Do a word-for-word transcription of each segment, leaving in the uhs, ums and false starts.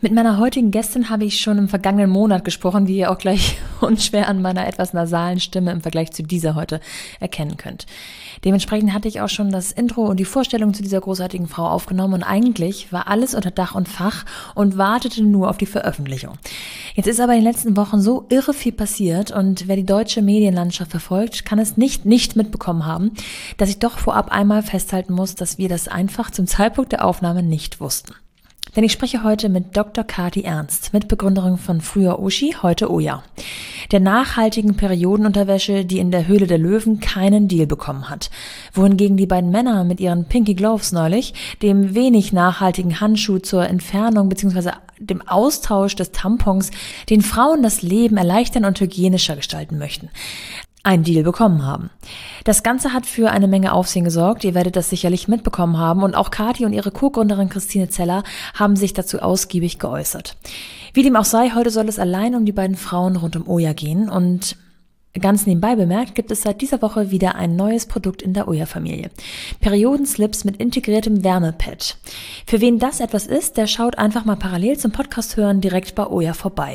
Mit meiner heutigen Gästin habe ich schon im vergangenen Monat gesprochen, wie ihr auch gleich unschwer an meiner etwas nasalen Stimme im Vergleich zu dieser heute erkennen könnt. Dementsprechend hatte ich auch schon das Intro und die Vorstellung zu dieser großartigen Frau aufgenommen und eigentlich war alles unter Dach und Fach und wartete nur auf die Veröffentlichung. Jetzt ist aber in den letzten Wochen so irre viel passiert und wer die deutsche Medienlandschaft verfolgt, kann es nicht nicht mitbekommen haben, dass ich doch vorab einmal festhalten muss, dass wir das einfach zum Zeitpunkt der Aufnahme nicht wussten. Denn ich spreche heute mit Doktor Kathi Ernst, Mitbegründerin von früher Uschi, heute Ouya, der nachhaltigen Periodenunterwäsche, die in der Höhle der Löwen keinen Deal bekommen hat. Wohingegen die beiden Männer mit ihren Pinky Gloves neulich dem wenig nachhaltigen Handschuh zur Entfernung bzw. dem Austausch des Tampons den Frauen das Leben erleichtern und hygienischer gestalten möchten, einen Deal bekommen haben. Das Ganze hat für eine Menge Aufsehen gesorgt, ihr werdet das sicherlich mitbekommen haben und auch Kathi und ihre Co-Gründerin Christine Zeller haben sich dazu ausgiebig geäußert. Wie dem auch sei, heute soll es allein um die beiden Frauen rund um Ouya gehen und ganz nebenbei bemerkt, gibt es seit dieser Woche wieder ein neues Produkt in der Ouya-Familie. Periodenslips mit integriertem Wärmepad. Für wen das etwas ist, der schaut einfach mal parallel zum Podcast hören direkt bei Ouya vorbei.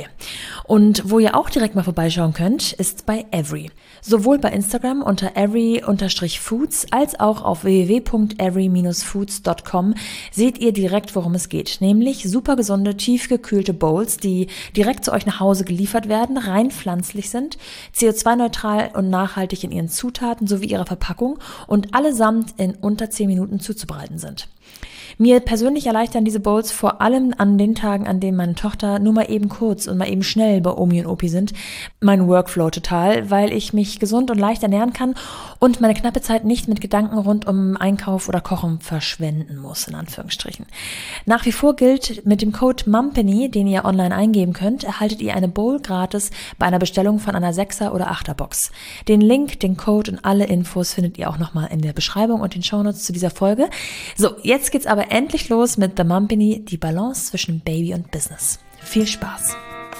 Und wo ihr auch direkt mal vorbeischauen könnt, ist bei Every. Sowohl bei Instagram unter every-foods als auch auf w w w punkt every dash foods punkt com seht ihr direkt, worum es geht. Nämlich super gesunde, tiefgekühlte Bowls, die direkt zu euch nach Hause geliefert werden, rein pflanzlich sind, C O zwei neutral und nachhaltig in ihren Zutaten sowie ihrer Verpackung und allesamt in unter zehn Minuten zuzubereiten sind. Mir persönlich erleichtern diese Bowls vor allem an den Tagen, an denen meine Tochter nur mal eben kurz und mal eben schnell bei Omi und Opi sind, mein Workflow total, weil ich mich gesund und leicht ernähren kann und meine knappe Zeit nicht mit Gedanken rund um Einkauf oder Kochen verschwenden muss, in Anführungsstrichen. Nach wie vor gilt, mit dem Code MUMPANY, den ihr online eingeben könnt, erhaltet ihr eine Bowl gratis bei einer Bestellung von einer Sechser- oder Achter-Box. Den Link, den Code und alle Infos findet ihr auch nochmal in der Beschreibung und den Shownotes zu dieser Folge. So, jetzt geht's aber endlich los mit The Mumpany, die Balance zwischen Baby und Business. Viel Spaß!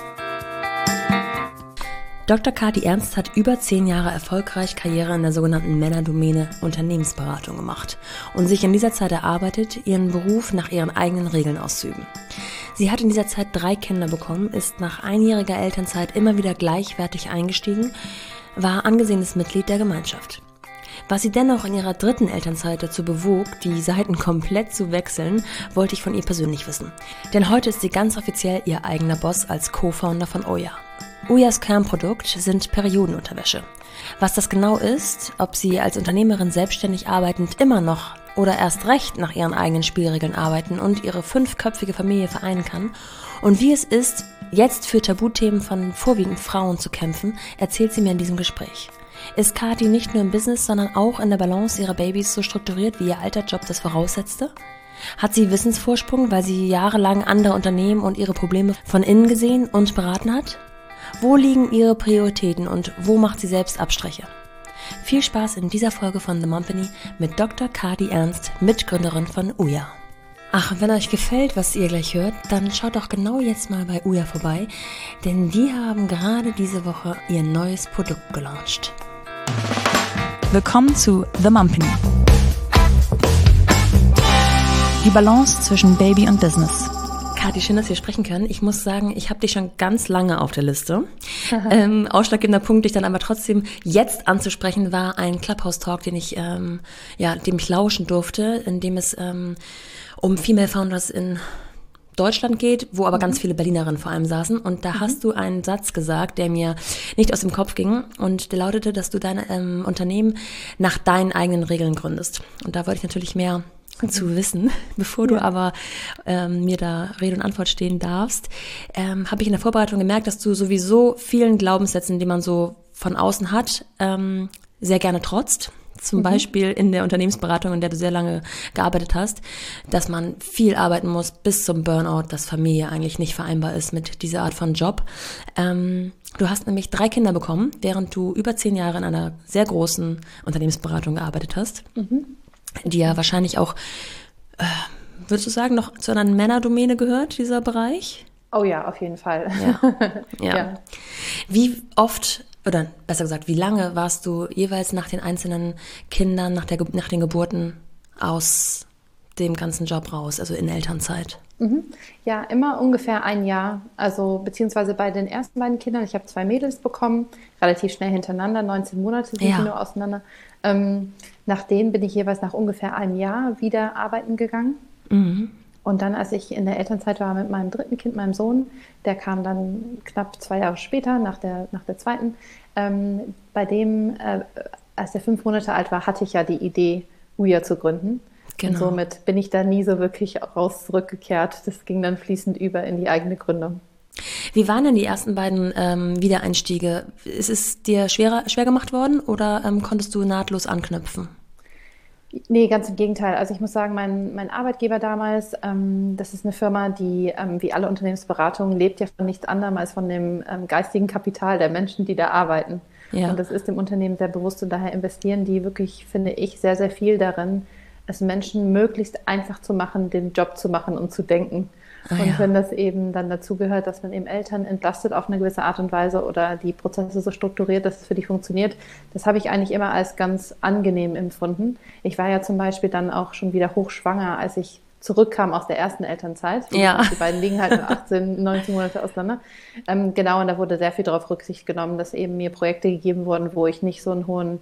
Doktor Kathi Ernst hat über zehn Jahre erfolgreich Karriere in der sogenannten Männerdomäne Unternehmensberatung gemacht und sich in dieser Zeit erarbeitet, ihren Beruf nach ihren eigenen Regeln auszuüben. Sie hat in dieser Zeit drei Kinder bekommen, ist nach einjähriger Elternzeit immer wieder gleichwertig eingestiegen, war angesehenes Mitglied der Gemeinschaft. Was sie dennoch in ihrer dritten Elternzeit dazu bewog, die Seiten komplett zu wechseln, wollte ich von ihr persönlich wissen. Denn heute ist sie ganz offiziell ihr eigener Boss als Co-Founder von Ouya. Ouyas Kernprodukt sind Periodenunterwäsche. Was das genau ist, ob sie als Unternehmerin selbstständig arbeitend immer noch oder erst recht nach ihren eigenen Spielregeln arbeiten und ihre fünfköpfige Familie vereinen kann und wie es ist, jetzt für Tabuthemen von vorwiegend Frauen zu kämpfen, erzählt sie mir in diesem Gespräch. Ist Kathi nicht nur im Business, sondern auch in der Balance ihrer Babys so strukturiert, wie ihr alter Job das voraussetzte? Hat sie Wissensvorsprung, weil sie jahrelang andere Unternehmen und ihre Probleme von innen gesehen und beraten hat? Wo liegen ihre Prioritäten und wo macht sie selbst Abstriche? Viel Spaß in dieser Folge von The Mumpany mit Doktor Kathi Ernst, Mitgründerin von Ouya. Ach, wenn euch gefällt, was ihr gleich hört, dann schaut doch genau jetzt mal bei Ouya vorbei, denn die haben gerade diese Woche ihr neues Produkt gelauncht. Willkommen zu The Mumpany. Die Balance zwischen Baby und Business. Kathi, schön, dass wir sprechen können. Ich muss sagen, ich habe dich schon ganz lange auf der Liste. ähm, ausschlaggebender Punkt, dich dann aber trotzdem jetzt anzusprechen, war ein Clubhouse-Talk, den ich, ähm, ja, dem ich lauschen durfte, in dem es ähm, um Female Founders in Deutschland geht, wo aber mhm. ganz viele Berlinerinnen vor allem saßen. Und da mhm. hast du einen Satz gesagt, der mir nicht aus dem Kopf ging. Und der lautete, dass du dein ähm, Unternehmen nach deinen eigenen Regeln gründest. Und da wollte ich natürlich mehr mhm. zu wissen. Bevor du ja. aber ähm, mir da Rede und Antwort stehen darfst, ähm, habe ich in der Vorbereitung gemerkt, dass du sowieso vielen Glaubenssätzen, die man so von außen hat, ähm, sehr gerne trotzt. Zum mhm. Beispiel in der Unternehmensberatung, in der du sehr lange gearbeitet hast, dass man viel arbeiten muss bis zum Burnout, dass Familie eigentlich nicht vereinbar ist mit dieser Art von Job. Ähm, du hast nämlich drei Kinder bekommen, während du über zehn Jahre in einer sehr großen Unternehmensberatung gearbeitet hast, mhm. die ja wahrscheinlich auch, äh, würdest du sagen, noch zu einer Männerdomäne gehört, dieser Bereich? Oh ja, auf jeden Fall. Ja. ja. ja. Wie oft... Oder besser gesagt, wie lange warst du jeweils nach den einzelnen Kindern, nach, der, nach den Geburten aus dem ganzen Job raus, also in Elternzeit? Mhm. Ja, immer ungefähr ein Jahr. Also beziehungsweise bei den ersten beiden Kindern, ich habe zwei Mädels bekommen, relativ schnell hintereinander, neunzehn Monate sind Ja. die nur auseinander. Ähm, nach denen bin ich jeweils nach ungefähr einem Jahr wieder arbeiten gegangen. Mhm. Und dann, als ich in der Elternzeit war mit meinem dritten Kind, meinem Sohn, der kam dann knapp zwei Jahre später, nach der, nach der zweiten, ähm, bei dem, äh, als er fünf Monate alt war, hatte ich ja die Idee, Ouya zu gründen. Genau. Und somit bin ich da nie so wirklich raus zurückgekehrt. Das ging dann fließend über in die eigene Gründung. Wie waren denn die ersten beiden ähm, Wiedereinstiege? Ist es dir schwerer, schwer gemacht worden oder ähm, konntest du nahtlos anknüpfen? Nee, ganz im Gegenteil. Also ich muss sagen, mein, mein Arbeitgeber damals, ähm, das ist eine Firma, die ähm, wie alle Unternehmensberatungen lebt ja von nichts anderem als von dem ähm, geistigen Kapital der Menschen, die da arbeiten. Ja. Und das ist dem Unternehmen sehr bewusst und daher investieren die wirklich, finde ich, sehr, sehr viel darin, es Menschen möglichst einfach zu machen, den Job zu machen und zu denken. Ah, und ja. wenn das eben dann dazu gehört, dass man eben Eltern entlastet auf eine gewisse Art und Weise oder die Prozesse so strukturiert, dass es für die funktioniert, das habe ich eigentlich immer als ganz angenehm empfunden. Ich war ja zum Beispiel dann auch schon wieder hochschwanger, als ich zurückkam aus der ersten Elternzeit. Ja. Die beiden liegen halt nur achtzehn, neunzehn Monate auseinander. Ähm, genau, und da wurde sehr viel darauf Rücksicht genommen, dass eben mir Projekte gegeben wurden, wo ich nicht so einen hohen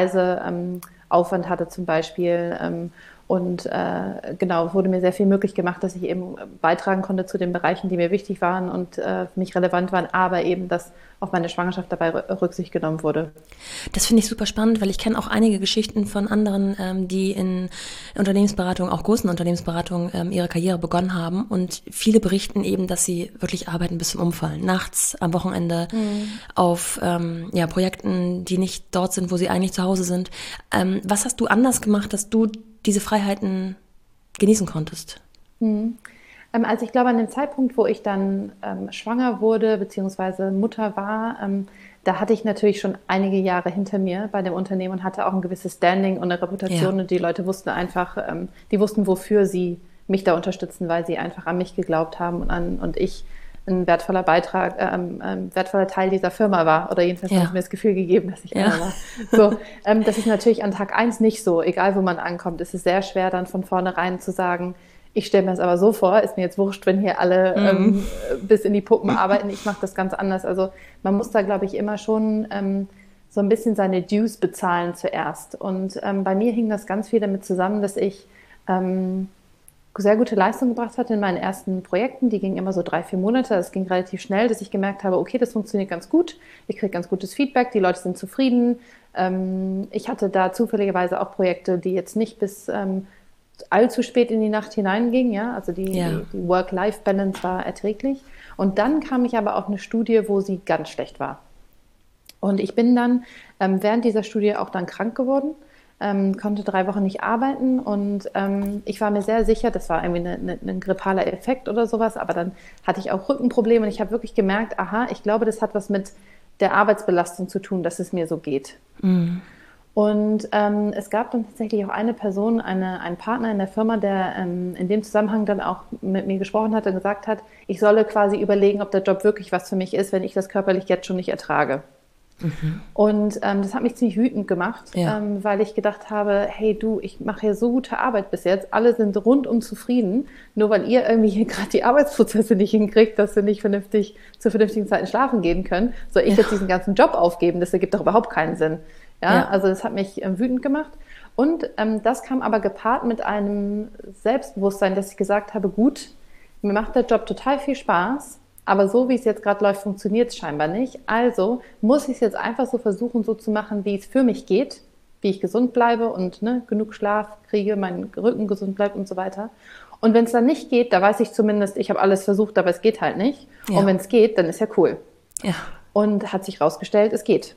Reiseaufwand hatte zum Beispiel. Ähm, Und äh, genau, wurde mir sehr viel möglich gemacht, dass ich eben beitragen konnte zu den Bereichen, die mir wichtig waren und äh, für mich relevant waren, aber eben, dass auf meine Schwangerschaft dabei Rücksicht genommen wurde. Das finde ich super spannend, weil ich kenne auch einige Geschichten von anderen, ähm, die in Unternehmensberatung, auch großen Unternehmensberatungen, ähm, ihre Karriere begonnen haben. Und viele berichten eben, dass sie wirklich arbeiten bis zum Umfallen. Nachts, am Wochenende, mhm. auf ähm, ja, Projekten, die nicht dort sind, wo sie eigentlich zu Hause sind. Ähm, was hast du anders gemacht, dass du diese Freiheiten genießen konntest? Mhm. Ähm, also ich glaube, an dem Zeitpunkt, wo ich dann ähm, schwanger wurde, beziehungsweise Mutter war, ähm, da hatte ich natürlich schon einige Jahre hinter mir bei dem Unternehmen und hatte auch ein gewisses Standing und eine Reputation. Ja. Und die Leute wussten einfach, ähm, die wussten, wofür sie mich da unterstützen, weil sie einfach an mich geglaubt haben und, an, und ich ein wertvoller Beitrag, ähm, ein wertvoller Teil dieser Firma war. Oder jedenfalls ja. haben sie mir das Gefühl gegeben, dass ich ja. einer war. So, ähm, das ist natürlich an Tag eins nicht so. Egal, wo man ankommt, ist es sehr schwer, dann von vornherein zu sagen, ich stelle mir das aber so vor, ist mir jetzt wurscht, wenn hier alle mhm. ähm, bis in die Puppen arbeiten. Ich mache das ganz anders. Also man muss da, glaube ich, immer schon ähm, so ein bisschen seine Dues bezahlen zuerst. Und ähm, bei mir hing das ganz viel damit zusammen, dass ich ähm, sehr gute Leistung gebracht hatte in meinen ersten Projekten. Die gingen immer so drei, vier Monate. Das ging relativ schnell, dass ich gemerkt habe, okay, das funktioniert ganz gut. Ich kriege ganz gutes Feedback, die Leute sind zufrieden. Ähm, ich hatte da zufälligerweise auch Projekte, die jetzt nicht bis ähm, allzu spät in die Nacht hineingingen. Ja? Also die, ja. die, die Work-Life-Balance war erträglich. Und dann kam ich aber auf eine Studie, wo sie ganz schlecht war. Und ich bin dann ähm, während dieser Studie auch dann krank geworden. Ähm, konnte drei Wochen nicht arbeiten und ähm, ich war mir sehr sicher, das war irgendwie eine, eine, ein grippaler Effekt oder sowas, aber dann hatte ich auch Rückenprobleme und ich habe wirklich gemerkt, aha, ich glaube, das hat was mit der Arbeitsbelastung zu tun, dass es mir so geht. Mhm. Und ähm, es gab dann tatsächlich auch eine Person, eine, einen Partner in der Firma, der ähm, in dem Zusammenhang dann auch mit mir gesprochen hat und gesagt hat, ich solle quasi überlegen, ob der Job wirklich was für mich ist, wenn ich das körperlich jetzt schon nicht ertrage. Mhm. Und ähm, das hat mich ziemlich wütend gemacht, ja. ähm, weil ich gedacht habe, hey du, ich mache hier so gute Arbeit bis jetzt, alle sind rundum zufrieden, nur weil ihr irgendwie hier gerade die Arbeitsprozesse nicht hinkriegt, dass sie nicht vernünftig zu vernünftigen Zeiten schlafen gehen können, soll ich ja. jetzt diesen ganzen Job aufgeben, das ergibt doch überhaupt keinen Sinn. Ja, ja. Also das hat mich ähm, wütend gemacht und ähm, das kam aber gepaart mit einem Selbstbewusstsein, dass ich gesagt habe, gut, mir macht der Job total viel Spaß, aber so, wie es jetzt gerade läuft, funktioniert es scheinbar nicht. Also muss ich es jetzt einfach so versuchen, so zu machen, wie es für mich geht, wie ich gesund bleibe und ne, genug Schlaf kriege, mein Rücken gesund bleibt und so weiter. Und wenn es dann nicht geht, da weiß ich zumindest, ich habe alles versucht, aber es geht halt nicht. Ja. Und wenn es geht, dann ist ja cool. Ja. Und hat sich rausgestellt, es geht.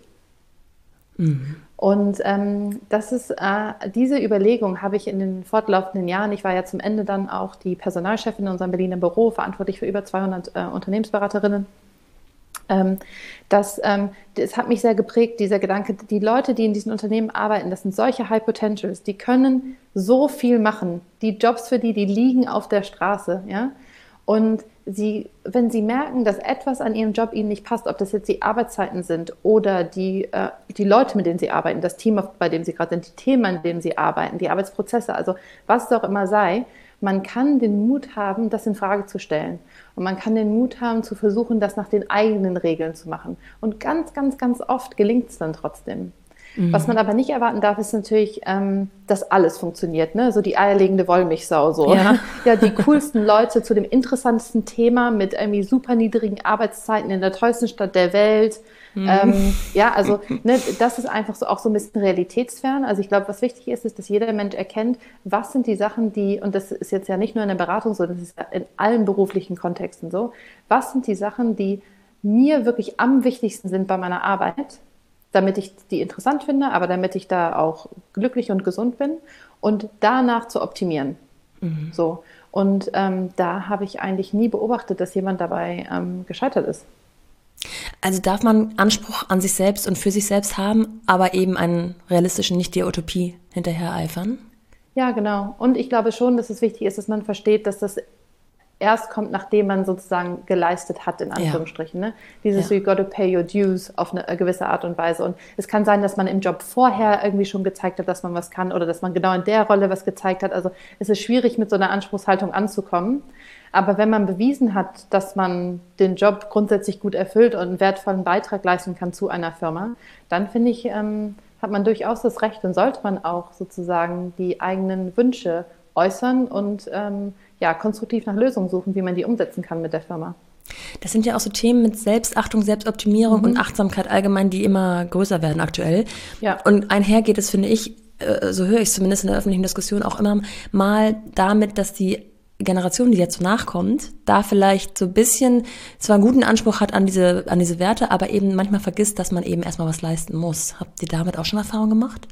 Mhm. Und ähm, das ist äh, diese Überlegung habe ich in den fortlaufenden Jahren, ich war ja zum Ende dann auch die Personalchefin in unserem Berliner Büro, verantwortlich für über zweihundert äh, Unternehmensberaterinnen. Ähm, das, ähm, das hat mich sehr geprägt, dieser Gedanke, die Leute, die in diesen Unternehmen arbeiten, das sind solche High Potentials, die können so viel machen. Die Jobs für die, die liegen auf der Straße, ja. Und sie, wenn sie merken, dass etwas an ihrem Job ihnen nicht passt, ob das jetzt die Arbeitszeiten sind oder die, äh, die Leute, mit denen sie arbeiten, das Team, bei dem sie gerade sind, die Themen, an denen sie arbeiten, die Arbeitsprozesse, also was es auch immer sei, man kann den Mut haben, das in Frage zu stellen. Und man kann den Mut haben, zu versuchen, das nach den eigenen Regeln zu machen. Und ganz, ganz, ganz oft gelingt es dann trotzdem. Mhm. Was man aber nicht erwarten darf, ist natürlich, ähm, dass alles funktioniert, ne? So die eierlegende Wollmilchsau, so. Ja. Ja, die coolsten Leute zu dem interessantesten Thema mit irgendwie super niedrigen Arbeitszeiten in der tollsten Stadt der Welt. Mhm. Ähm, ja, also ne, das ist einfach so auch so ein bisschen realitätsfern. Also ich glaube, was wichtig ist, ist, dass jeder Mensch erkennt, was sind die Sachen, die, und das ist jetzt ja nicht nur in der Beratung so, das ist in allen beruflichen Kontexten so, was sind die Sachen, die mir wirklich am wichtigsten sind bei meiner Arbeit, damit ich die interessant finde, aber damit ich da auch glücklich und gesund bin und danach zu optimieren. Mhm. So. Und ähm, da habe ich eigentlich nie beobachtet, dass jemand dabei ähm, gescheitert ist. Also darf man Anspruch an sich selbst und für sich selbst haben, aber eben einen realistischen, nicht der Utopie hinterher eifern? Ja, genau. Und ich glaube schon, dass es wichtig ist, dass man versteht, dass das erst kommt, nachdem man sozusagen geleistet hat, in Anführungsstrichen. Ja. Ne? Dieses ja. You got to pay your dues auf eine gewisse Art und Weise. Und es kann sein, dass man im Job vorher irgendwie schon gezeigt hat, dass man was kann oder dass man genau in der Rolle was gezeigt hat. Also es ist schwierig, mit so einer Anspruchshaltung anzukommen. Aber wenn man bewiesen hat, dass man den Job grundsätzlich gut erfüllt und einen wertvollen Beitrag leisten kann zu einer Firma, dann finde ich, ähm, hat man durchaus das Recht und sollte man auch sozusagen die eigenen Wünsche äußern und ähm, ja, konstruktiv nach Lösungen suchen, wie man die umsetzen kann mit der Firma. Das sind ja auch so Themen mit Selbstachtung, Selbstoptimierung mhm. und Achtsamkeit allgemein, die immer größer werden aktuell. Ja. Und einher geht es, finde ich, so höre ich es zumindest in der öffentlichen Diskussion auch immer mal damit, dass die Generation, die jetzt so nachkommt, da vielleicht so ein bisschen zwar einen guten Anspruch hat an diese, an diese Werte, aber eben manchmal vergisst, dass man eben erstmal was leisten muss. Habt ihr damit auch schon Erfahrung gemacht?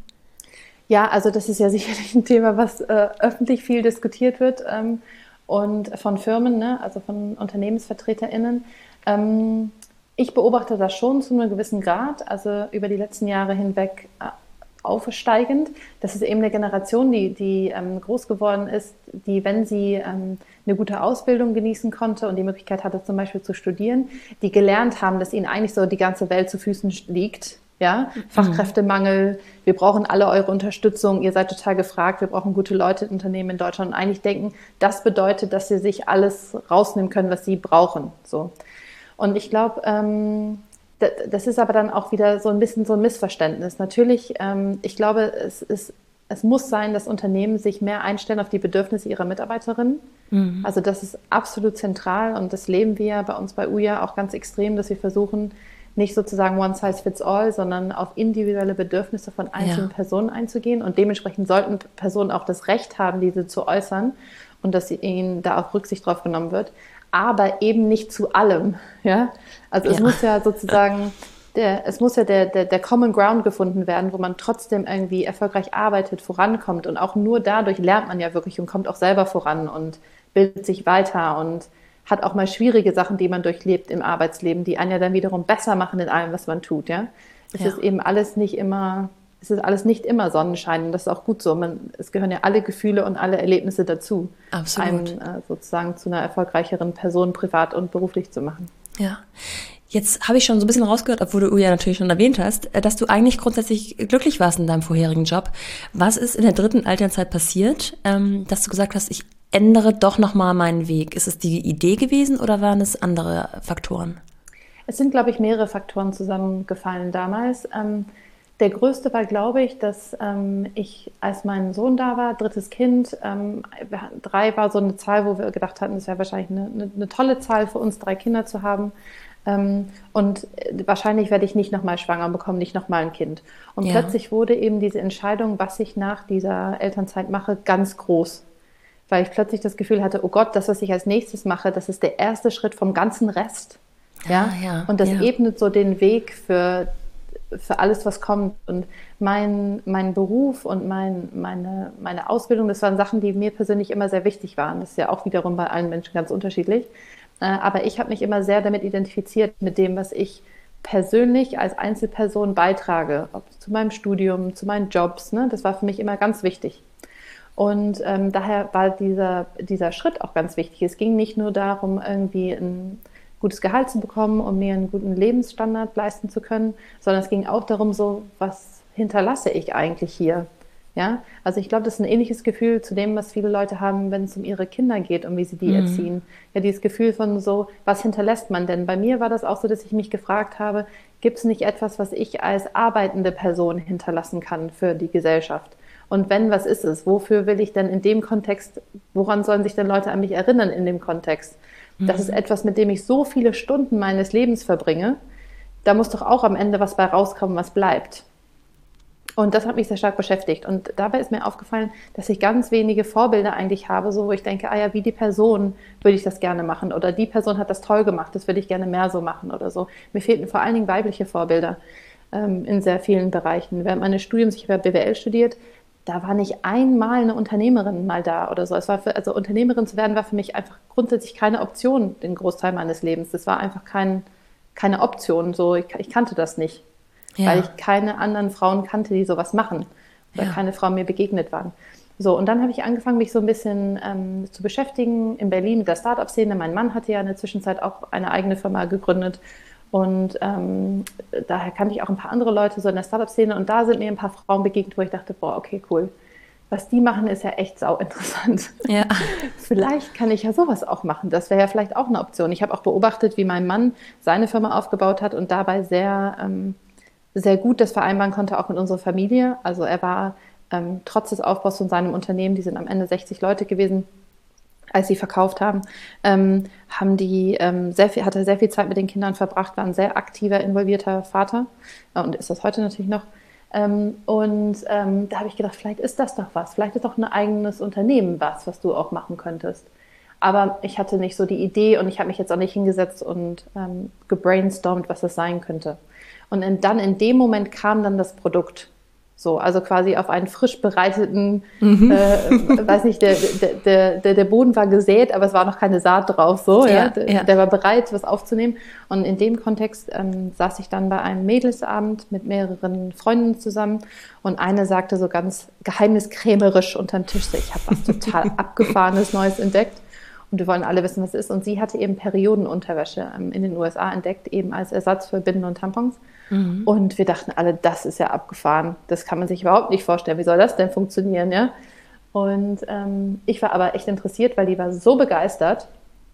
Ja, also das ist ja sicherlich ein Thema, was äh, öffentlich viel diskutiert wird ähm, und von Firmen, ne, also von UnternehmensvertreterInnen. Ähm, ich beobachte das schon zu einem gewissen Grad, also über die letzten Jahre hinweg äh, aufsteigend. Das ist eben eine Generation, die, die ähm, groß geworden ist, die, wenn sie ähm, eine gute Ausbildung genießen konnte und die Möglichkeit hatte, zum Beispiel zu studieren, die gelernt haben, dass ihnen eigentlich so die ganze Welt zu Füßen liegt. Ja, mhm. Fachkräftemangel, wir brauchen alle eure Unterstützung, ihr seid total gefragt, wir brauchen gute Leute in Unternehmen in Deutschland und eigentlich denken, das bedeutet, dass sie sich alles rausnehmen können, was sie brauchen. So. Und ich glaube, ähm, das ist aber dann auch wieder so ein bisschen so ein Missverständnis. Natürlich, ähm, ich glaube, es, ist, es muss sein, dass Unternehmen sich mehr einstellen auf die Bedürfnisse ihrer Mitarbeiterinnen. Mhm. Also das ist absolut zentral und das leben wir bei uns bei U J A auch ganz extrem, dass wir versuchen, nicht sozusagen one size fits all, sondern auf individuelle Bedürfnisse von einzelnen ja. Personen einzugehen. Und dementsprechend sollten Personen auch das Recht haben, diese zu äußern und dass ihnen da auch Rücksicht drauf genommen wird. Aber eben nicht zu allem. Ja? Also es ja. muss ja sozusagen, der, es muss ja der, der, der Common Ground gefunden werden, wo man trotzdem irgendwie erfolgreich arbeitet, vorankommt. Und auch nur dadurch lernt man ja wirklich und kommt auch selber voran und bildet sich weiter und hat auch mal schwierige Sachen, die man durchlebt im Arbeitsleben, die einen ja dann wiederum besser machen in allem, was man tut, ja. Es ja. ist eben alles nicht immer, es ist alles nicht immer Sonnenschein und das ist auch gut so. Man, es gehören ja alle Gefühle und alle Erlebnisse dazu, Absolut. einen äh, sozusagen zu einer erfolgreicheren Person privat und beruflich zu machen. Ja. Jetzt habe ich schon so ein bisschen rausgehört, obwohl du ja natürlich schon erwähnt hast, dass du eigentlich grundsätzlich glücklich warst in deinem vorherigen Job. Was ist in der dritten Elternzeit passiert, ähm, dass du gesagt hast, ich ändere doch nochmal meinen Weg? Ist es die Idee gewesen oder waren es andere Faktoren? Es sind, glaube ich, mehrere Faktoren zusammengefallen damals. Ähm, der größte war, glaube ich, dass ähm, ich, als mein Sohn da war, drittes Kind, ähm, drei war so eine Zahl, wo wir gedacht hatten, es wäre wahrscheinlich eine, eine, eine tolle Zahl für uns, drei Kinder zu haben. Ähm, und wahrscheinlich werde ich nicht nochmal schwanger und bekomme nicht nochmal ein Kind. Und ja. plötzlich wurde eben diese Entscheidung, was ich nach dieser Elternzeit mache, ganz groß. Weil ich plötzlich das Gefühl hatte, oh Gott, das, was ich als nächstes mache, das ist der erste Schritt vom ganzen Rest. Ja, ja, ja und das ja. ebnet so den Weg für, für alles, was kommt. Und mein, mein Beruf und mein, meine, meine Ausbildung, das waren Sachen, die mir persönlich immer sehr wichtig waren. Das ist ja auch wiederum bei allen Menschen ganz unterschiedlich. Aber ich habe mich immer sehr damit identifiziert, mit dem, was ich persönlich als Einzelperson beitrage. Ob zu meinem Studium, zu meinen Jobs. Ne? Das war für mich immer ganz wichtig. Und ähm, daher war dieser, dieser Schritt auch ganz wichtig. Es ging nicht nur darum, irgendwie ein gutes Gehalt zu bekommen, um mir einen guten Lebensstandard leisten zu können, sondern es ging auch darum, so, was hinterlasse ich eigentlich hier Ja, also ich glaube, das ist ein ähnliches Gefühl zu dem, was viele Leute haben, wenn es um ihre Kinder geht und wie sie die mhm. erziehen. Ja, dieses Gefühl von so, was hinterlässt man denn? Bei mir war das auch so, dass ich mich gefragt habe, gibt es nicht etwas, was ich als arbeitende Person hinterlassen kann für die Gesellschaft? Und wenn, was ist es? Wofür will ich denn in dem Kontext, woran sollen sich denn Leute an mich erinnern in dem Kontext? Mhm. Das ist etwas, mit dem ich so viele Stunden meines Lebens verbringe. Da muss doch auch am Ende was bei rauskommen, was bleibt. Und das hat mich sehr stark beschäftigt. Und dabei ist mir aufgefallen, dass ich ganz wenige Vorbilder eigentlich habe, so wo ich denke, ah ja, wie die Person würde ich das gerne machen. Oder die Person hat das toll gemacht, das würde ich gerne mehr so machen oder so. Mir fehlten vor allen Dingen weibliche Vorbilder ähm, in sehr vielen Bereichen. Während meines Studiums, ich habe B W L studiert, da war nicht einmal eine Unternehmerin mal da oder so. Es war für, also Unternehmerin zu werden war für mich einfach grundsätzlich keine Option den Großteil meines Lebens. Das war einfach kein, keine Option. So, ich, ich kannte das nicht. Ja. Weil ich keine anderen Frauen kannte, die sowas machen. Oder ja. keine Frauen mir begegnet waren. So, und dann habe ich angefangen, mich so ein bisschen ähm, zu beschäftigen in Berlin mit der Start-up-Szene. Mein Mann hatte ja in der Zwischenzeit auch eine eigene Firma gegründet. Und ähm, daher kannte ich auch ein paar andere Leute so in der Start-up-Szene. Und da sind mir ein paar Frauen begegnet, wo ich dachte, boah, okay, cool. Was die machen, ist ja echt sau interessant. Ja. Vielleicht kann ich ja sowas auch machen. Das wäre ja vielleicht auch eine Option. Ich habe auch beobachtet, wie mein Mann seine Firma aufgebaut hat und dabei sehr... Ähm, sehr gut das vereinbaren konnte, auch mit unserer Familie. Also er war ähm, trotz des Aufbaus von seinem Unternehmen, die sind am Ende sechzig Leute gewesen, als sie verkauft haben, ähm, haben die ähm, sehr viel, hat er sehr viel Zeit mit den Kindern verbracht, war ein sehr aktiver, involvierter Vater äh, und ist das heute natürlich noch. Ähm, und ähm, da habe ich gedacht, vielleicht ist das doch was, vielleicht ist doch ein eigenes Unternehmen was, was du auch machen könntest. Aber ich hatte nicht so die Idee und ich habe mich jetzt auch nicht hingesetzt und ähm, gebrainstormt, was das sein könnte. Und in, dann in dem Moment kam dann das Produkt. So, also quasi auf einen frisch bereiteten, mhm. äh, weiß nicht, der, der, der, der Boden war gesät, aber es war noch keine Saat drauf. So, ja, ja. Der, ja. der war bereit, was aufzunehmen. Und in dem Kontext ähm, saß ich dann bei einem Mädelsabend mit mehreren Freundinnen zusammen. Und eine sagte so ganz geheimniskrämerisch unterm Tisch, so, ich habe was total Abgefahrenes Neues entdeckt. Und wir wollen alle wissen, was es ist. Und sie hatte eben Periodenunterwäsche ähm, in den U S A entdeckt, eben als Ersatz für Binden und Tampons. Mhm. Und wir dachten alle, das ist ja abgefahren. Das kann man sich überhaupt nicht vorstellen. Wie soll das denn funktionieren? Ja? Und ähm, ich war aber echt interessiert, weil die war so begeistert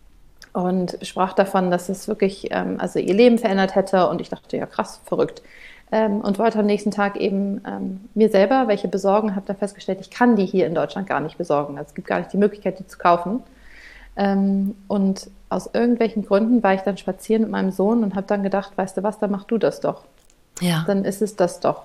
und sprach davon, dass es wirklich ähm, also ihr Leben verändert hätte. Und ich dachte, ja krass, verrückt. Ähm, und wollte am nächsten Tag eben ähm, mir selber welche besorgen. Habe dann festgestellt, ich kann die hier in Deutschland gar nicht besorgen. Also es gibt gar nicht die Möglichkeit, die zu kaufen. Ähm, und aus irgendwelchen Gründen war ich dann spazieren mit meinem Sohn und habe dann gedacht, weißt du was, dann mach du das doch. Ja. Dann ist es das doch.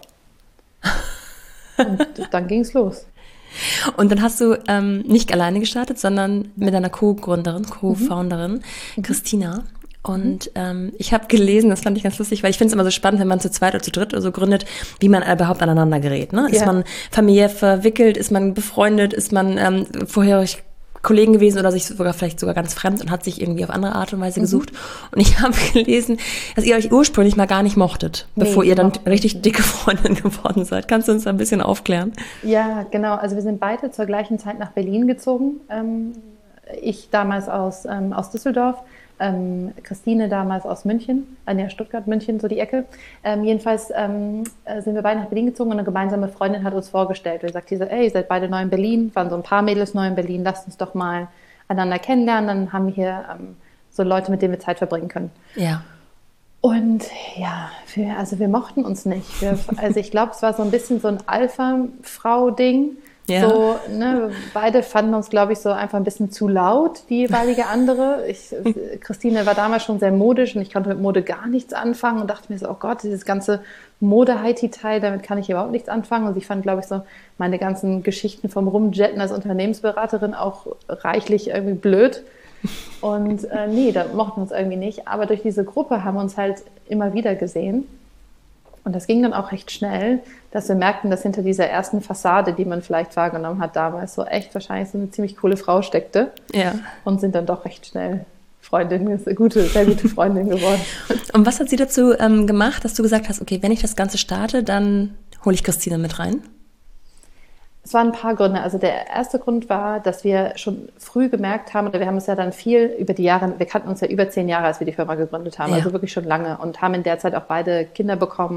Und dann ging es los. Und dann hast du ähm, nicht alleine gestartet, sondern mit deiner Co-Gründerin, Co-Founderin, mhm. Christina. Und ähm, ich habe gelesen, das fand ich ganz lustig, weil ich finde es immer so spannend, wenn man zu zweit oder zu dritt oder so gründet, wie man überhaupt aneinander gerät. Ne? Ja. Ist man familiär verwickelt, ist man befreundet, ist man ähm, vorherig Kollegen gewesen oder sich sogar vielleicht sogar ganz fremd und hat sich irgendwie auf andere Art und Weise mhm. gesucht. Und ich habe gelesen, dass ihr euch ursprünglich mal gar nicht mochtet, nee, bevor ihr dann richtig dicke Freundin geworden seid. Kannst du uns da ein bisschen aufklären? Ja, genau. Also wir sind beide zur gleichen Zeit nach Berlin gezogen. Ähm, ich damals aus, ähm, aus Düsseldorf, ähm, Christine damals aus München, äh, ja, Stuttgart, München, so die Ecke. Ähm, jedenfalls ähm, sind wir beide nach Berlin gezogen und eine gemeinsame Freundin hat uns vorgestellt. Wir sagten, ey, ihr seid beide neu in Berlin, waren so ein paar Mädels neu in Berlin, lasst uns doch mal einander kennenlernen, dann haben wir hier ähm, so Leute, mit denen wir Zeit verbringen können. Ja. Und ja, wir, also wir mochten uns nicht. Wir, also ich glaube, es war so ein bisschen so ein Alpha-Frau-Ding. Ja. So, ne, beide fanden uns, glaube ich, so einfach ein bisschen zu laut, die jeweilige andere. Ich, Christine war damals schon sehr modisch und ich konnte mit Mode gar nichts anfangen und dachte mir so, oh Gott, dieses ganze Mode-Heiti-Teil, damit kann ich überhaupt nichts anfangen. Und ich fand, glaube ich, so meine ganzen Geschichten vom Rumjetten als Unternehmensberaterin auch reichlich irgendwie blöd. Und äh, nee, da mochten wir uns irgendwie nicht. Aber durch diese Gruppe haben wir uns halt immer wieder gesehen. Und das ging dann auch recht schnell, dass wir merkten, dass hinter dieser ersten Fassade, die man vielleicht wahrgenommen hat damals, so echt wahrscheinlich so eine ziemlich coole Frau steckte. Ja. Und sind dann doch recht schnell Freundinnen, gute, sehr gute Freundinnen geworden. Und was hat sie dazu ähm, gemacht, dass du gesagt hast, okay, wenn ich das Ganze starte, dann hole ich Christine mit rein? Es waren ein paar Gründe. Also der erste Grund war, dass wir schon früh gemerkt haben, oder wir haben uns ja dann viel über die Jahre, wir kannten uns ja über zehn Jahre, als wir die Firma gegründet haben, ja. Also wirklich schon lange und haben in der Zeit auch beide Kinder bekommen,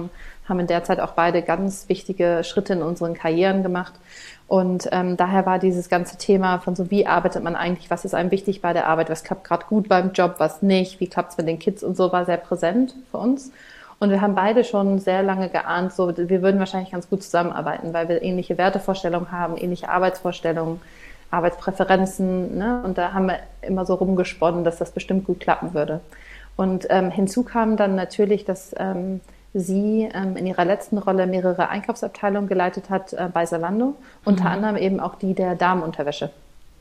haben in der Zeit auch beide ganz wichtige Schritte in unseren Karrieren gemacht. Und ähm, daher war dieses ganze Thema von so, wie arbeitet man eigentlich, was ist einem wichtig bei der Arbeit, was klappt gerade gut beim Job, was nicht, wie klappt es mit den Kids und so, war sehr präsent für uns. Und wir haben beide schon sehr lange geahnt, so, wir würden wahrscheinlich ganz gut zusammenarbeiten, weil wir ähnliche Wertevorstellungen haben, ähnliche Arbeitsvorstellungen, Arbeitspräferenzen, ne? Und da haben wir immer so rumgesponnen, dass das bestimmt gut klappen würde. Und ähm, hinzu kam dann natürlich, dass ähm, sie ähm, in ihrer letzten Rolle mehrere Einkaufsabteilungen geleitet hat äh, bei Zalando, unter mhm. anderem eben auch die der Damenunterwäsche.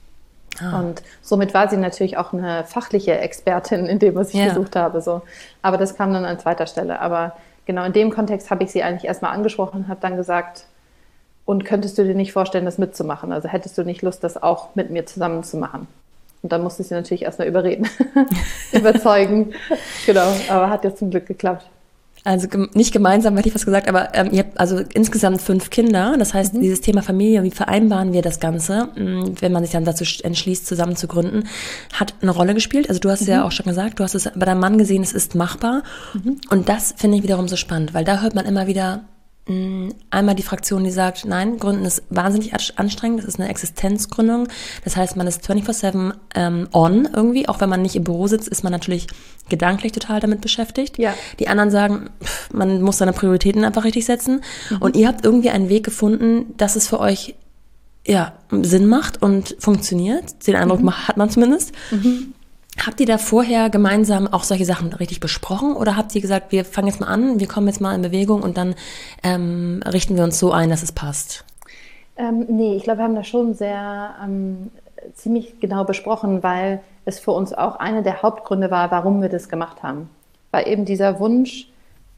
Ah. Und somit war sie natürlich auch eine fachliche Expertin in dem, was ich ja. gesucht habe. So. Aber das kam dann an zweiter Stelle. Aber genau in dem Kontext habe ich sie eigentlich erstmal angesprochen und habe dann gesagt, und könntest du dir nicht vorstellen, das mitzumachen? Also hättest du nicht Lust, das auch mit mir zusammen zu machen? Und dann musste ich sie natürlich erstmal überreden, überzeugen. Genau, aber hat jetzt zum Glück geklappt. Also nicht gemeinsam, hätte ich was gesagt, aber ähm, ihr habt also insgesamt fünf Kinder. Das heißt, mhm. dieses Thema Familie, wie vereinbaren wir das Ganze, wenn man sich dann dazu entschließt, zusammen zu gründen, hat eine Rolle gespielt. Also du hast es mhm. ja auch schon gesagt, du hast es bei deinem Mann gesehen, es ist machbar. Mhm. Und das finde ich wiederum so spannend, weil da hört man immer wieder mh, einmal die Fraktion, die sagt, nein, Gründen ist wahnsinnig anstrengend, das ist eine Existenzgründung. Das heißt, man ist vierundzwanzig sieben ähm, on irgendwie, auch wenn man nicht im Büro sitzt, ist man natürlich gedanklich total damit beschäftigt. Ja. Die anderen sagen, pff, man muss seine Prioritäten einfach richtig setzen. Mhm. Und ihr habt irgendwie einen Weg gefunden, dass es für euch ja, Sinn macht und funktioniert. Den Eindruck mhm. hat man zumindest. Mhm. Habt ihr da vorher gemeinsam auch solche Sachen richtig besprochen? Oder habt ihr gesagt, wir fangen jetzt mal an, wir kommen jetzt mal in Bewegung und dann ähm, richten wir uns so ein, dass es passt? Ähm, nee, ich glaube, wir haben das schon sehr ähm, ziemlich genau besprochen, weil es für uns auch einer der Hauptgründe war, warum wir das gemacht haben. Weil eben dieser Wunsch,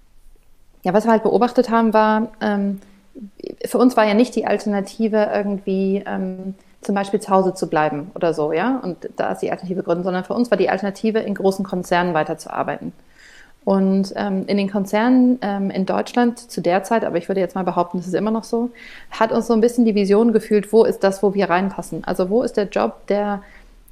ja, was wir halt beobachtet haben, war, ähm, für uns war ja nicht die Alternative irgendwie ähm, zum Beispiel zu Hause zu bleiben oder so, ja, und da ist die Alternative gründen, sondern für uns war die Alternative, in großen Konzernen weiterzuarbeiten. Und ähm, in den Konzernen ähm, in Deutschland zu der Zeit, aber ich würde jetzt mal behaupten, es ist immer noch so, hat uns so ein bisschen die Vision gefühlt, wo ist das, wo wir reinpassen? Also wo ist der Job, der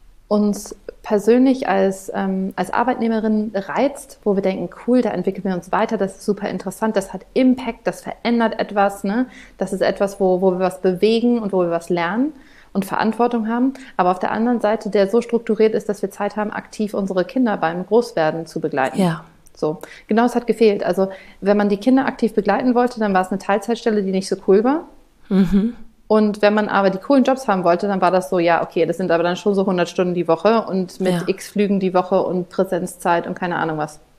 uns persönlich als, ähm, als Arbeitnehmerin reizt, wo wir denken, cool, da entwickeln wir uns weiter, das ist super interessant, das hat Impact, das verändert etwas, ne? Das ist etwas, wo, wo wir was bewegen und wo wir was lernen und Verantwortung haben, aber auf der anderen Seite, der so strukturiert ist, dass wir Zeit haben, aktiv unsere Kinder beim Großwerden zu begleiten. Ja. So, genau, das hat gefehlt. Also wenn man die Kinder aktiv begleiten wollte, dann war es eine Teilzeitstelle, die nicht so cool war. Mhm. Und wenn man aber die coolen Jobs haben wollte, dann war das so, ja, okay, das sind aber dann schon so hundert Stunden die Woche und mit ja. x Flügen die Woche und Präsenzzeit und keine Ahnung was.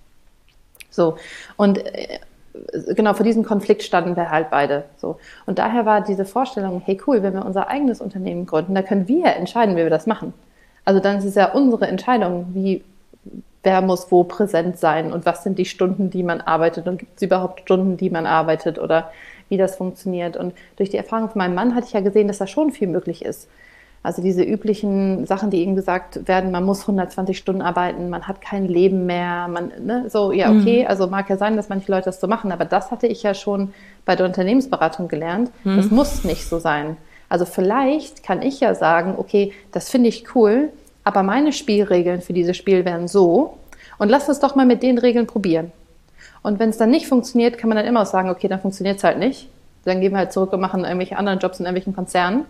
So, und äh, genau, vor diesem Konflikt standen wir halt beide. So. Und daher war diese Vorstellung, hey cool, wenn wir unser eigenes Unternehmen gründen, dann können wir entscheiden, wie wir das machen. Also dann ist es ja unsere Entscheidung, wie wer muss wo präsent sein und was sind die Stunden, die man arbeitet und gibt es überhaupt Stunden, die man arbeitet oder wie das funktioniert. Und durch die Erfahrung von meinem Mann hatte ich ja gesehen, dass da schon viel möglich ist. Also diese üblichen Sachen, die ihm gesagt werden, man muss hundertzwanzig Stunden arbeiten, man hat kein Leben mehr, man, ne, so, ja, okay, mhm. also mag ja sein, dass manche Leute das so machen, aber das hatte ich ja schon bei der Unternehmensberatung gelernt. Mhm. Das muss nicht so sein. Also vielleicht kann ich ja sagen, okay, das finde ich cool, aber meine Spielregeln für dieses Spiel wären so und lass uns doch mal mit den Regeln probieren. Und wenn es dann nicht funktioniert, kann man dann immer auch sagen, okay, dann funktioniert es halt nicht. Dann gehen wir halt zurück und machen irgendwelche anderen Jobs in irgendwelchen Konzernen.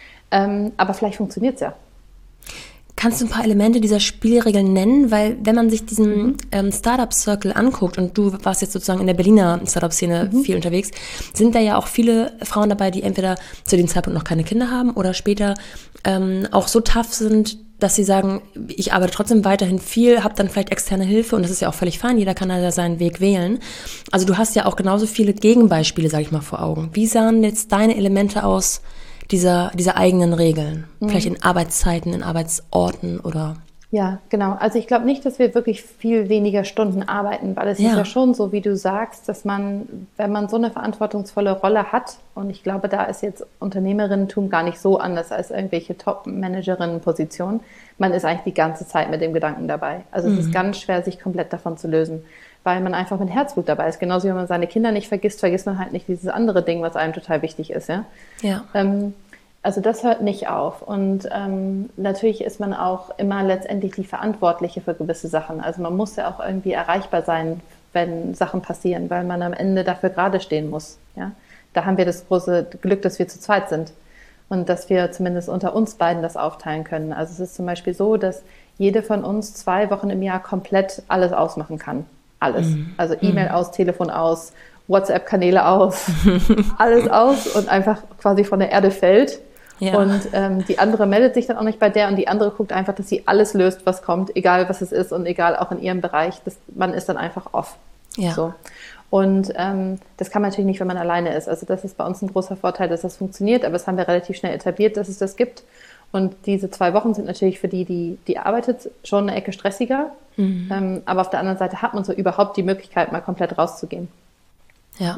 Ähm, aber vielleicht funktioniert es ja. Kannst du ein paar Elemente dieser Spielregeln nennen? Weil wenn man sich diesen mhm. ähm, Startup-Circle anguckt und du warst jetzt sozusagen in der Berliner Startup-Szene mhm. viel unterwegs, sind da ja auch viele Frauen dabei, die entweder zu dem Zeitpunkt noch keine Kinder haben oder später ähm, auch so tough sind, dass sie sagen, ich arbeite trotzdem weiterhin viel, habe dann vielleicht externe Hilfe und das ist ja auch völlig fein, jeder kann da seinen Weg wählen. Also du hast ja auch genauso viele Gegenbeispiele, sage ich mal, vor Augen. Wie sahen jetzt deine Elemente aus dieser, dieser eigenen Regeln? Mhm. Vielleicht in Arbeitszeiten, in Arbeitsorten oder... Ja, genau. Also ich glaube nicht, dass wir wirklich viel weniger Stunden arbeiten, weil es ja. ist ja schon so, wie du sagst, dass man, wenn man so eine verantwortungsvolle Rolle hat, und ich glaube, da ist jetzt Unternehmerinnentum gar nicht so anders als irgendwelche Top-Managerinnen-Positionen, man ist eigentlich die ganze Zeit mit dem Gedanken dabei. Also mhm. es ist ganz schwer, sich komplett davon zu lösen, weil man einfach mit Herzblut dabei ist. Genauso wie man seine Kinder nicht vergisst, vergisst man halt nicht dieses andere Ding, was einem total wichtig ist. Ja. ja. Ähm, Also das hört nicht auf und ähm, natürlich ist man auch immer letztendlich die Verantwortliche für gewisse Sachen. Also man muss ja auch irgendwie erreichbar sein wenn Sachen passieren, weil man am Ende dafür gerade stehen muss. Ja? Da haben wir das große Glück, dass wir zu zweit sind und dass wir zumindest unter uns beiden das aufteilen können. Also es ist zum Beispiel so, dass jede von uns zwei Wochen im Jahr komplett alles ausmachen kann. Alles. Mhm. Also E-Mail aus, Telefon aus, WhatsApp-Kanäle aus, alles aus und einfach quasi von der Erde fällt. Ja. Und ähm, die andere meldet sich dann auch nicht bei der und die andere guckt einfach, dass sie alles löst, was kommt, egal was es ist und egal auch in ihrem Bereich. Das, man ist dann einfach off. Ja. So. Und ähm, das kann man natürlich nicht, wenn man alleine ist. Also das ist bei uns ein großer Vorteil, dass das funktioniert, aber das haben wir relativ schnell etabliert, dass es das gibt. Und diese zwei Wochen sind natürlich für die, die, die arbeitet, schon eine Ecke stressiger. Mhm. Ähm, aber auf der anderen Seite hat man so überhaupt die Möglichkeit, mal komplett rauszugehen. Ja.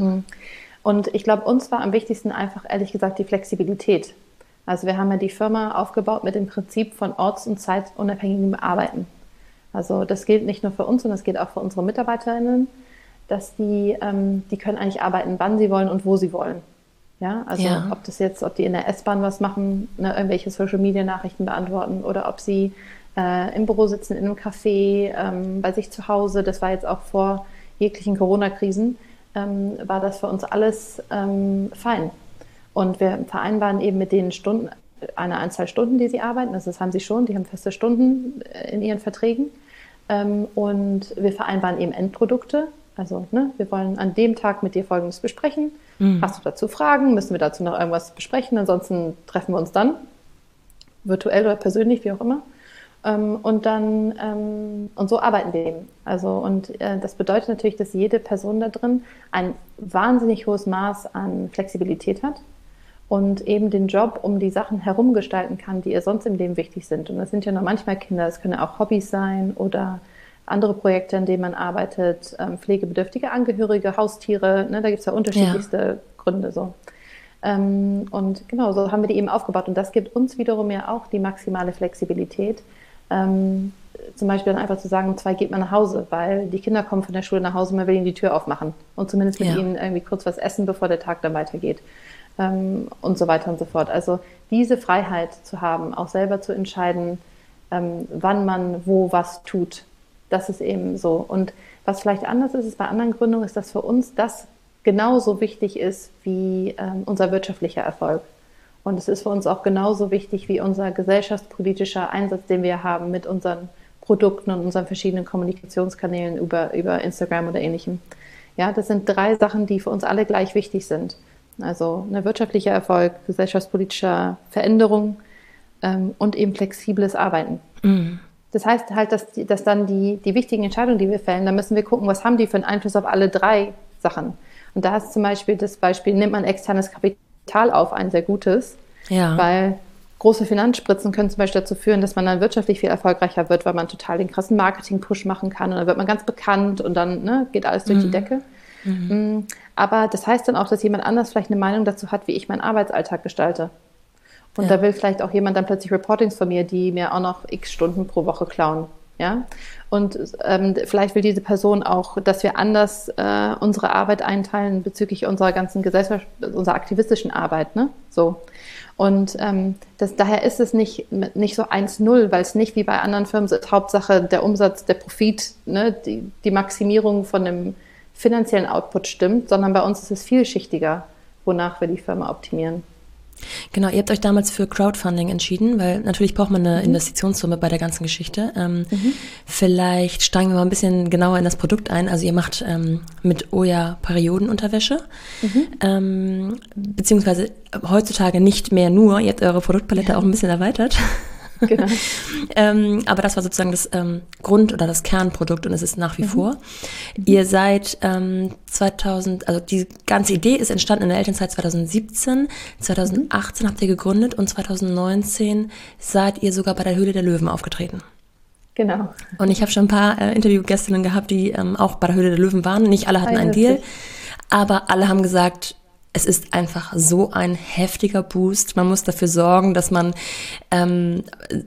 Und ich glaube, uns war am wichtigsten einfach, ehrlich gesagt, die Flexibilität. Also wir haben ja die Firma aufgebaut mit dem Prinzip von orts- und zeitunabhängigem Arbeiten. Also das gilt nicht nur für uns, sondern das gilt auch für unsere MitarbeiterInnen, dass die, ähm, die können eigentlich arbeiten, wann sie wollen und wo sie wollen. Ja, also ja. ob das jetzt, ob die in der S-Bahn was machen, ne, irgendwelche Social-Media-Nachrichten beantworten oder ob sie äh, im Büro sitzen, in einem Café, ähm, bei sich zu Hause. Das war jetzt auch vor jeglichen Corona-Krisen, ähm, war das für uns alles ähm, fein. Und wir vereinbaren eben mit denen Stunden, eine Anzahl Stunden, die sie arbeiten. Also das haben sie schon, die haben feste Stunden in ihren Verträgen. Ähm, und wir vereinbaren eben Endprodukte. Also ne, wir wollen an dem Tag mit dir Folgendes besprechen. Mhm. Hast du dazu Fragen? Müssen wir dazu noch irgendwas besprechen? Ansonsten treffen wir uns dann, virtuell oder persönlich, wie auch immer. Ähm, und dann ähm, und so arbeiten wir eben. Also und äh, das bedeutet natürlich, dass jede Person da drin ein wahnsinnig hohes Maß an Flexibilität hat und eben den Job um die Sachen herum gestalten kann, die ihr sonst im Leben wichtig sind. Und das sind ja noch manchmal Kinder, es können auch Hobbys sein oder andere Projekte, in denen man arbeitet, ähm, pflegebedürftige Angehörige, Haustiere, ne, da gibt es ja unterschiedlichste ja. Gründe so. Ähm, und genau, so haben wir die eben aufgebaut. Und das gibt uns wiederum ja auch die maximale Flexibilität. Ähm, zum Beispiel dann einfach zu sagen, um zwei geht man nach Hause, weil die Kinder kommen von der Schule nach Hause, man will ihnen die Tür aufmachen und zumindest mit ja. ihnen irgendwie kurz was essen, bevor der Tag dann weitergeht. Ähm, und so weiter und so fort. Also diese Freiheit zu haben, auch selber zu entscheiden, ähm, wann man wo was tut, das ist eben so. Und was vielleicht anders ist, ist bei anderen Gründungen, ist, dass für uns das genauso wichtig ist wie ähm, unser wirtschaftlicher Erfolg. Und es ist für uns auch genauso wichtig wie unser gesellschaftspolitischer Einsatz, den wir haben mit unseren Produkten und unseren verschiedenen Kommunikationskanälen über, über Instagram oder Ähnlichem. Ja, das sind drei Sachen, die für uns alle gleich wichtig sind. Also ein wirtschaftlicher Erfolg, gesellschaftspolitischer Veränderung ähm, und eben flexibles Arbeiten. Mhm. Das heißt halt, dass, die, dass dann die, die wichtigen Entscheidungen, die wir fällen, da müssen wir gucken, was haben die für einen Einfluss auf alle drei Sachen. Und da ist zum Beispiel das Beispiel, nimmt man externes Kapital auf, ein sehr gutes, ja. weil große Finanzspritzen können zum Beispiel dazu führen, dass man dann wirtschaftlich viel erfolgreicher wird, weil man total den krassen Marketing-Push machen kann und dann wird man ganz bekannt und dann ne, geht alles durch mhm. die Decke. Mhm. Aber das heißt dann auch, dass jemand anders vielleicht eine Meinung dazu hat, wie ich meinen Arbeitsalltag gestalte. Und ja. da will vielleicht auch jemand dann plötzlich Reportings von mir, die mir auch noch x Stunden pro Woche klauen. Ja? Und ähm, vielleicht will diese Person auch, dass wir anders äh, unsere Arbeit einteilen bezüglich unserer ganzen Gesellschaft, unserer aktivistischen Arbeit. Ne? So. Und ähm, das, daher ist es nicht, nicht so eins null, weil es nicht wie bei anderen Firmen ist, Hauptsache der Umsatz, der Profit, ne? die, die Maximierung von dem finanziellen Output stimmt, sondern bei uns ist es vielschichtiger, wonach wir die Firma optimieren. Genau, ihr habt euch damals für Crowdfunding entschieden, weil natürlich braucht man eine mhm. Investitionssumme bei der ganzen Geschichte. Ähm, mhm. Vielleicht steigen wir mal ein bisschen genauer in das Produkt ein. Also ihr macht ähm, mit Oja Periodenunterwäsche, mhm. ähm, beziehungsweise heutzutage nicht mehr nur, ihr habt eure Produktpalette ja. auch ein bisschen erweitert. Genau. ähm, aber das war sozusagen das ähm, Grund- oder das Kernprodukt und es ist nach wie mhm. vor. Mhm. Ihr seid ähm, zweitausend, also die ganze Idee ist entstanden in der Elternzeit zweitausendsiebzehn, zweitausendachtzehn mhm. habt ihr gegründet und zweitausendneunzehn seid ihr sogar bei der Höhle der Löwen aufgetreten. Genau. Und ich habe schon ein paar äh, Interviewgästinnen gehabt, die ähm, auch bei der Höhle der Löwen waren. Nicht alle hatten einen Deal, aber alle haben gesagt, es ist einfach so ein heftiger Boost. Man muss dafür sorgen, dass man ähm,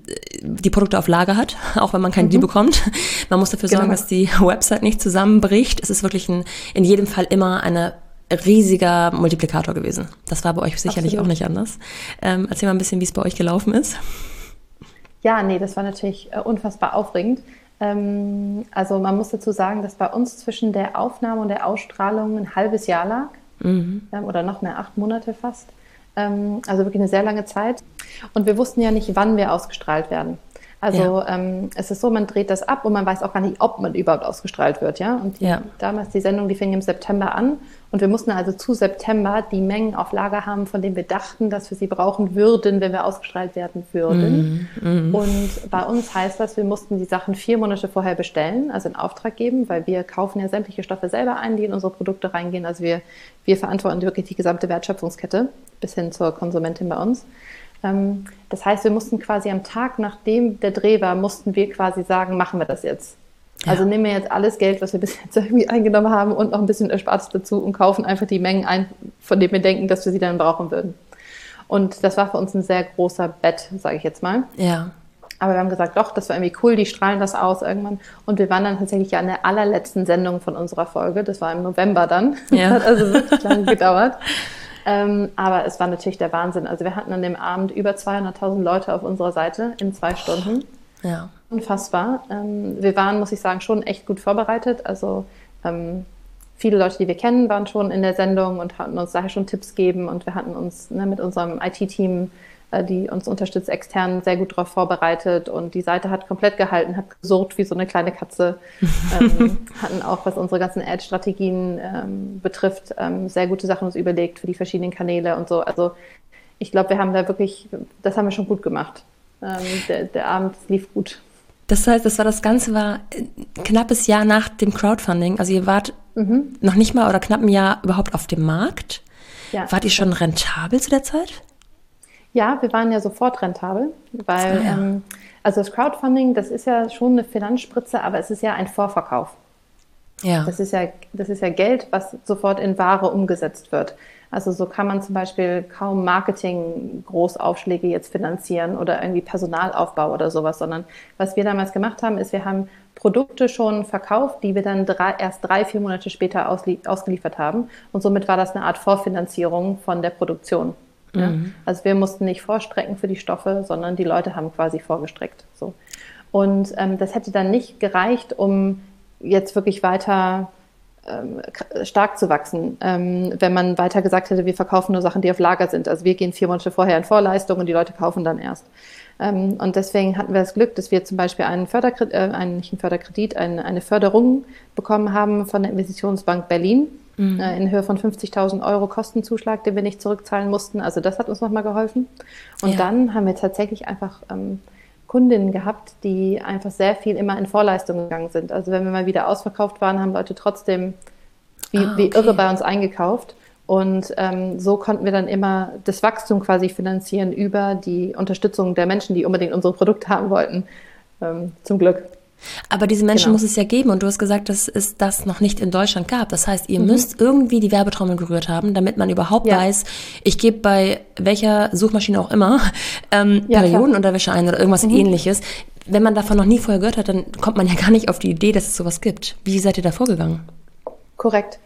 die Produkte auf Lager hat, auch wenn man keinen mhm. Deal bekommt. Man muss dafür sorgen, genau. dass die Website nicht zusammenbricht. Es ist wirklich ein, in jedem Fall immer eine riesiger Multiplikator gewesen. Das war bei euch sicherlich Absolut. Auch nicht anders. Ähm, erzähl mal ein bisschen, wie es bei euch gelaufen ist. Ja, nee, das war natürlich äh, unfassbar aufregend. Ähm, also man muss dazu sagen, dass bei uns zwischen der Aufnahme und der Ausstrahlung ein halbes Jahr lag. Mhm. Ähm, oder noch mehr, acht Monate fast. Ähm, also wirklich eine sehr lange Zeit. Und wir wussten ja nicht, wann wir ausgestrahlt werden. Also ja. ähm, es ist so, man dreht das ab und man weiß auch gar nicht, ob man überhaupt ausgestrahlt wird. Ja? Und die, ja. damals die Sendung, die fing im September an und wir mussten also zu September die Mengen auf Lager haben, von denen wir dachten, dass wir sie brauchen würden, wenn wir ausgestrahlt werden würden. Mm, mm. Und bei uns heißt das, wir mussten die Sachen vier Monate vorher bestellen, also in Auftrag geben, weil wir kaufen ja sämtliche Stoffe selber ein, die in unsere Produkte reingehen. Also wir, wir verantworten wirklich die gesamte Wertschöpfungskette bis hin zur Konsumentin bei uns. Das heißt, wir mussten quasi am Tag, nachdem der Dreh war, mussten wir quasi sagen, machen wir das jetzt. Ja. Also nehmen wir jetzt alles Geld, was wir bis jetzt irgendwie eingenommen haben und noch ein bisschen Erspartes dazu und kaufen einfach die Mengen ein, von denen wir denken, dass wir sie dann brauchen würden. Und das war für uns ein sehr großer Bet, sage ich jetzt mal. Ja. Aber wir haben gesagt, doch, das war irgendwie cool, die strahlen das aus irgendwann. Und wir waren dann tatsächlich ja in der allerletzten Sendung von unserer Folge. Das war im November dann. Ja. Das hat also wirklich lange gedauert. Ähm, aber es war natürlich der Wahnsinn. Also wir hatten an dem Abend über zweihunderttausend Leute auf unserer Seite in zwei Stunden. Ja. Unfassbar. Ähm, wir waren, muss ich sagen, schon echt gut vorbereitet. Also ähm, viele Leute, die wir kennen, waren schon in der Sendung und hatten uns daher schon Tipps gegeben. Und wir hatten uns ne, mit unserem I T-Team, äh, die uns unterstützt, extern sehr gut darauf vorbereitet. Und die Seite hat komplett gehalten, hat gesurrt wie so eine kleine Katze. ähm, hatten auch, was unsere ganzen Ad-Strategien ähm, betrifft, ähm, sehr gute Sachen uns überlegt für die verschiedenen Kanäle und so. Also ich glaube, wir haben da wirklich, das haben wir schon gut gemacht. Ähm, der, der Abend lief gut. Das heißt, das war das Ganze war ein knappes Jahr nach dem Crowdfunding. Also ihr wart mhm. noch nicht mal oder knapp ein Jahr überhaupt auf dem Markt. Ja. Wart ihr schon rentabel zu der Zeit? Ja, wir waren ja sofort rentabel, weil ah, ja. ähm, also das Crowdfunding, das ist ja schon eine Finanzspritze, aber es ist ja ein Vorverkauf. Ja. Das ist ja, das ist ja Geld, was sofort in Ware umgesetzt wird. Also so kann man zum Beispiel kaum Marketing-Großaufschläge jetzt finanzieren oder irgendwie Personalaufbau oder sowas, sondern was wir damals gemacht haben, ist, wir haben Produkte schon verkauft, die wir dann drei, erst drei, vier Monate später auslie- ausgeliefert haben. Und somit war das eine Art Vorfinanzierung von der Produktion. Ja? Mhm. Also wir mussten nicht vorstrecken für die Stoffe, sondern die Leute haben quasi vorgestreckt. So. Und ähm, das hätte dann nicht gereicht, um jetzt wirklich weiter ähm, stark zu wachsen, ähm, wenn man weiter gesagt hätte, wir verkaufen nur Sachen, die auf Lager sind. Also wir gehen vier Monate vorher in Vorleistung und die Leute kaufen dann erst. Ähm, und deswegen hatten wir das Glück, dass wir zum Beispiel einen Förderkredit, äh, einen, nicht einen Förderkredit, eine, eine Förderung bekommen haben von der Investitionsbank Berlin. Mhm. In Höhe von fünfzigtausend Euro Kostenzuschlag, den wir nicht zurückzahlen mussten. Also das hat uns nochmal geholfen. Und ja. dann haben wir tatsächlich einfach ähm, Kundinnen gehabt, die einfach sehr viel immer in Vorleistung gegangen sind. Also wenn wir mal wieder ausverkauft waren, haben Leute trotzdem wie, ah, okay. wie irre bei uns eingekauft. Und ähm, so konnten wir dann immer das Wachstum quasi finanzieren über die Unterstützung der Menschen, die unbedingt unsere Produkte haben wollten. Ähm, zum Glück. Aber diese Menschen genau. muss es ja geben und du hast gesagt, dass es das noch nicht in Deutschland gab. Das heißt, ihr mhm. müsst irgendwie die Werbetrommel gerührt haben, damit man überhaupt ja. weiß, ich gebe bei welcher Suchmaschine auch immer ähm, ja, Periodenunterwäsche ein oder irgendwas mhm. Ähnliches. Wenn man davon noch nie vorher gehört hat, dann kommt man ja gar nicht auf die Idee, dass es sowas gibt. Wie seid ihr da vorgegangen? Korrekt.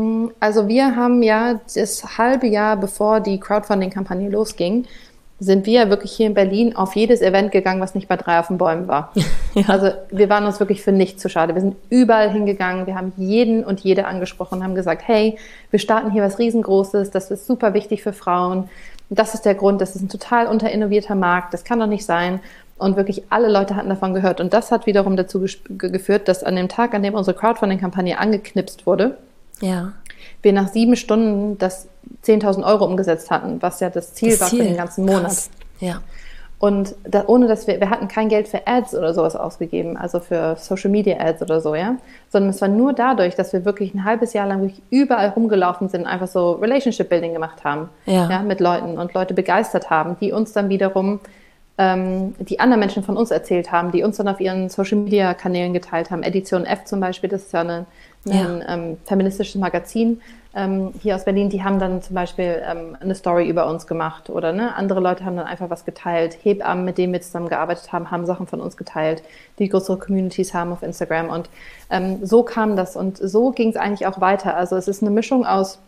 Also wir haben ja das halbe Jahr, bevor die Crowdfunding-Kampagne losging, sind wir wirklich hier in Berlin auf jedes Event gegangen, was nicht bei drei auf den Bäumen war. Ja. Also wir waren uns wirklich für nichts zu schade. Wir sind überall hingegangen, wir haben jeden und jede angesprochen und haben gesagt, hey, wir starten hier was Riesengroßes, das ist super wichtig für Frauen. Das ist der Grund, das ist ein total unterinnovierter Markt, das kann doch nicht sein. Und wirklich alle Leute hatten davon gehört. Und das hat wiederum dazu geführt, dass an dem Tag, an dem unsere Crowdfunding-Kampagne angeknipst wurde, ja. wir nach sieben Stunden das zehntausend Euro umgesetzt hatten, was ja das Ziel das war Ziel. für den ganzen Monat. Krass. Ja. Und da, ohne dass wir, wir hatten kein Geld für Ads oder sowas ausgegeben, also für Social Media Ads oder so, ja, sondern es war nur dadurch, dass wir wirklich ein halbes Jahr lang wirklich überall rumgelaufen sind, einfach so Relationship Building gemacht haben, ja. Ja, mit Leuten und Leute begeistert haben, die uns dann wiederum ähm, die anderen Menschen von uns erzählt haben, die uns dann auf ihren Social Media Kanälen geteilt haben. Edition F zum Beispiel, das ist ja eine ein ja. ähm, feministisches Magazin ähm, hier aus Berlin, die haben dann zum Beispiel ähm, eine Story über uns gemacht oder ne, andere Leute haben dann einfach was geteilt. Hebammen, mit denen wir zusammengearbeitet haben, haben Sachen von uns geteilt, die größere Communities haben auf Instagram und ähm, so kam das und so ging es eigentlich auch weiter. Also es ist eine Mischung aus,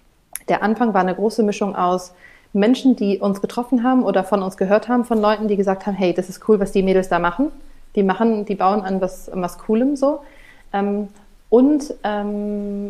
der Anfang war eine große Mischung aus Menschen, die uns getroffen haben oder von uns gehört haben, von Leuten, die gesagt haben, hey, das ist cool, was die Mädels da machen. die machen, die bauen an was, an was Coolem so. Ähm, und ähm,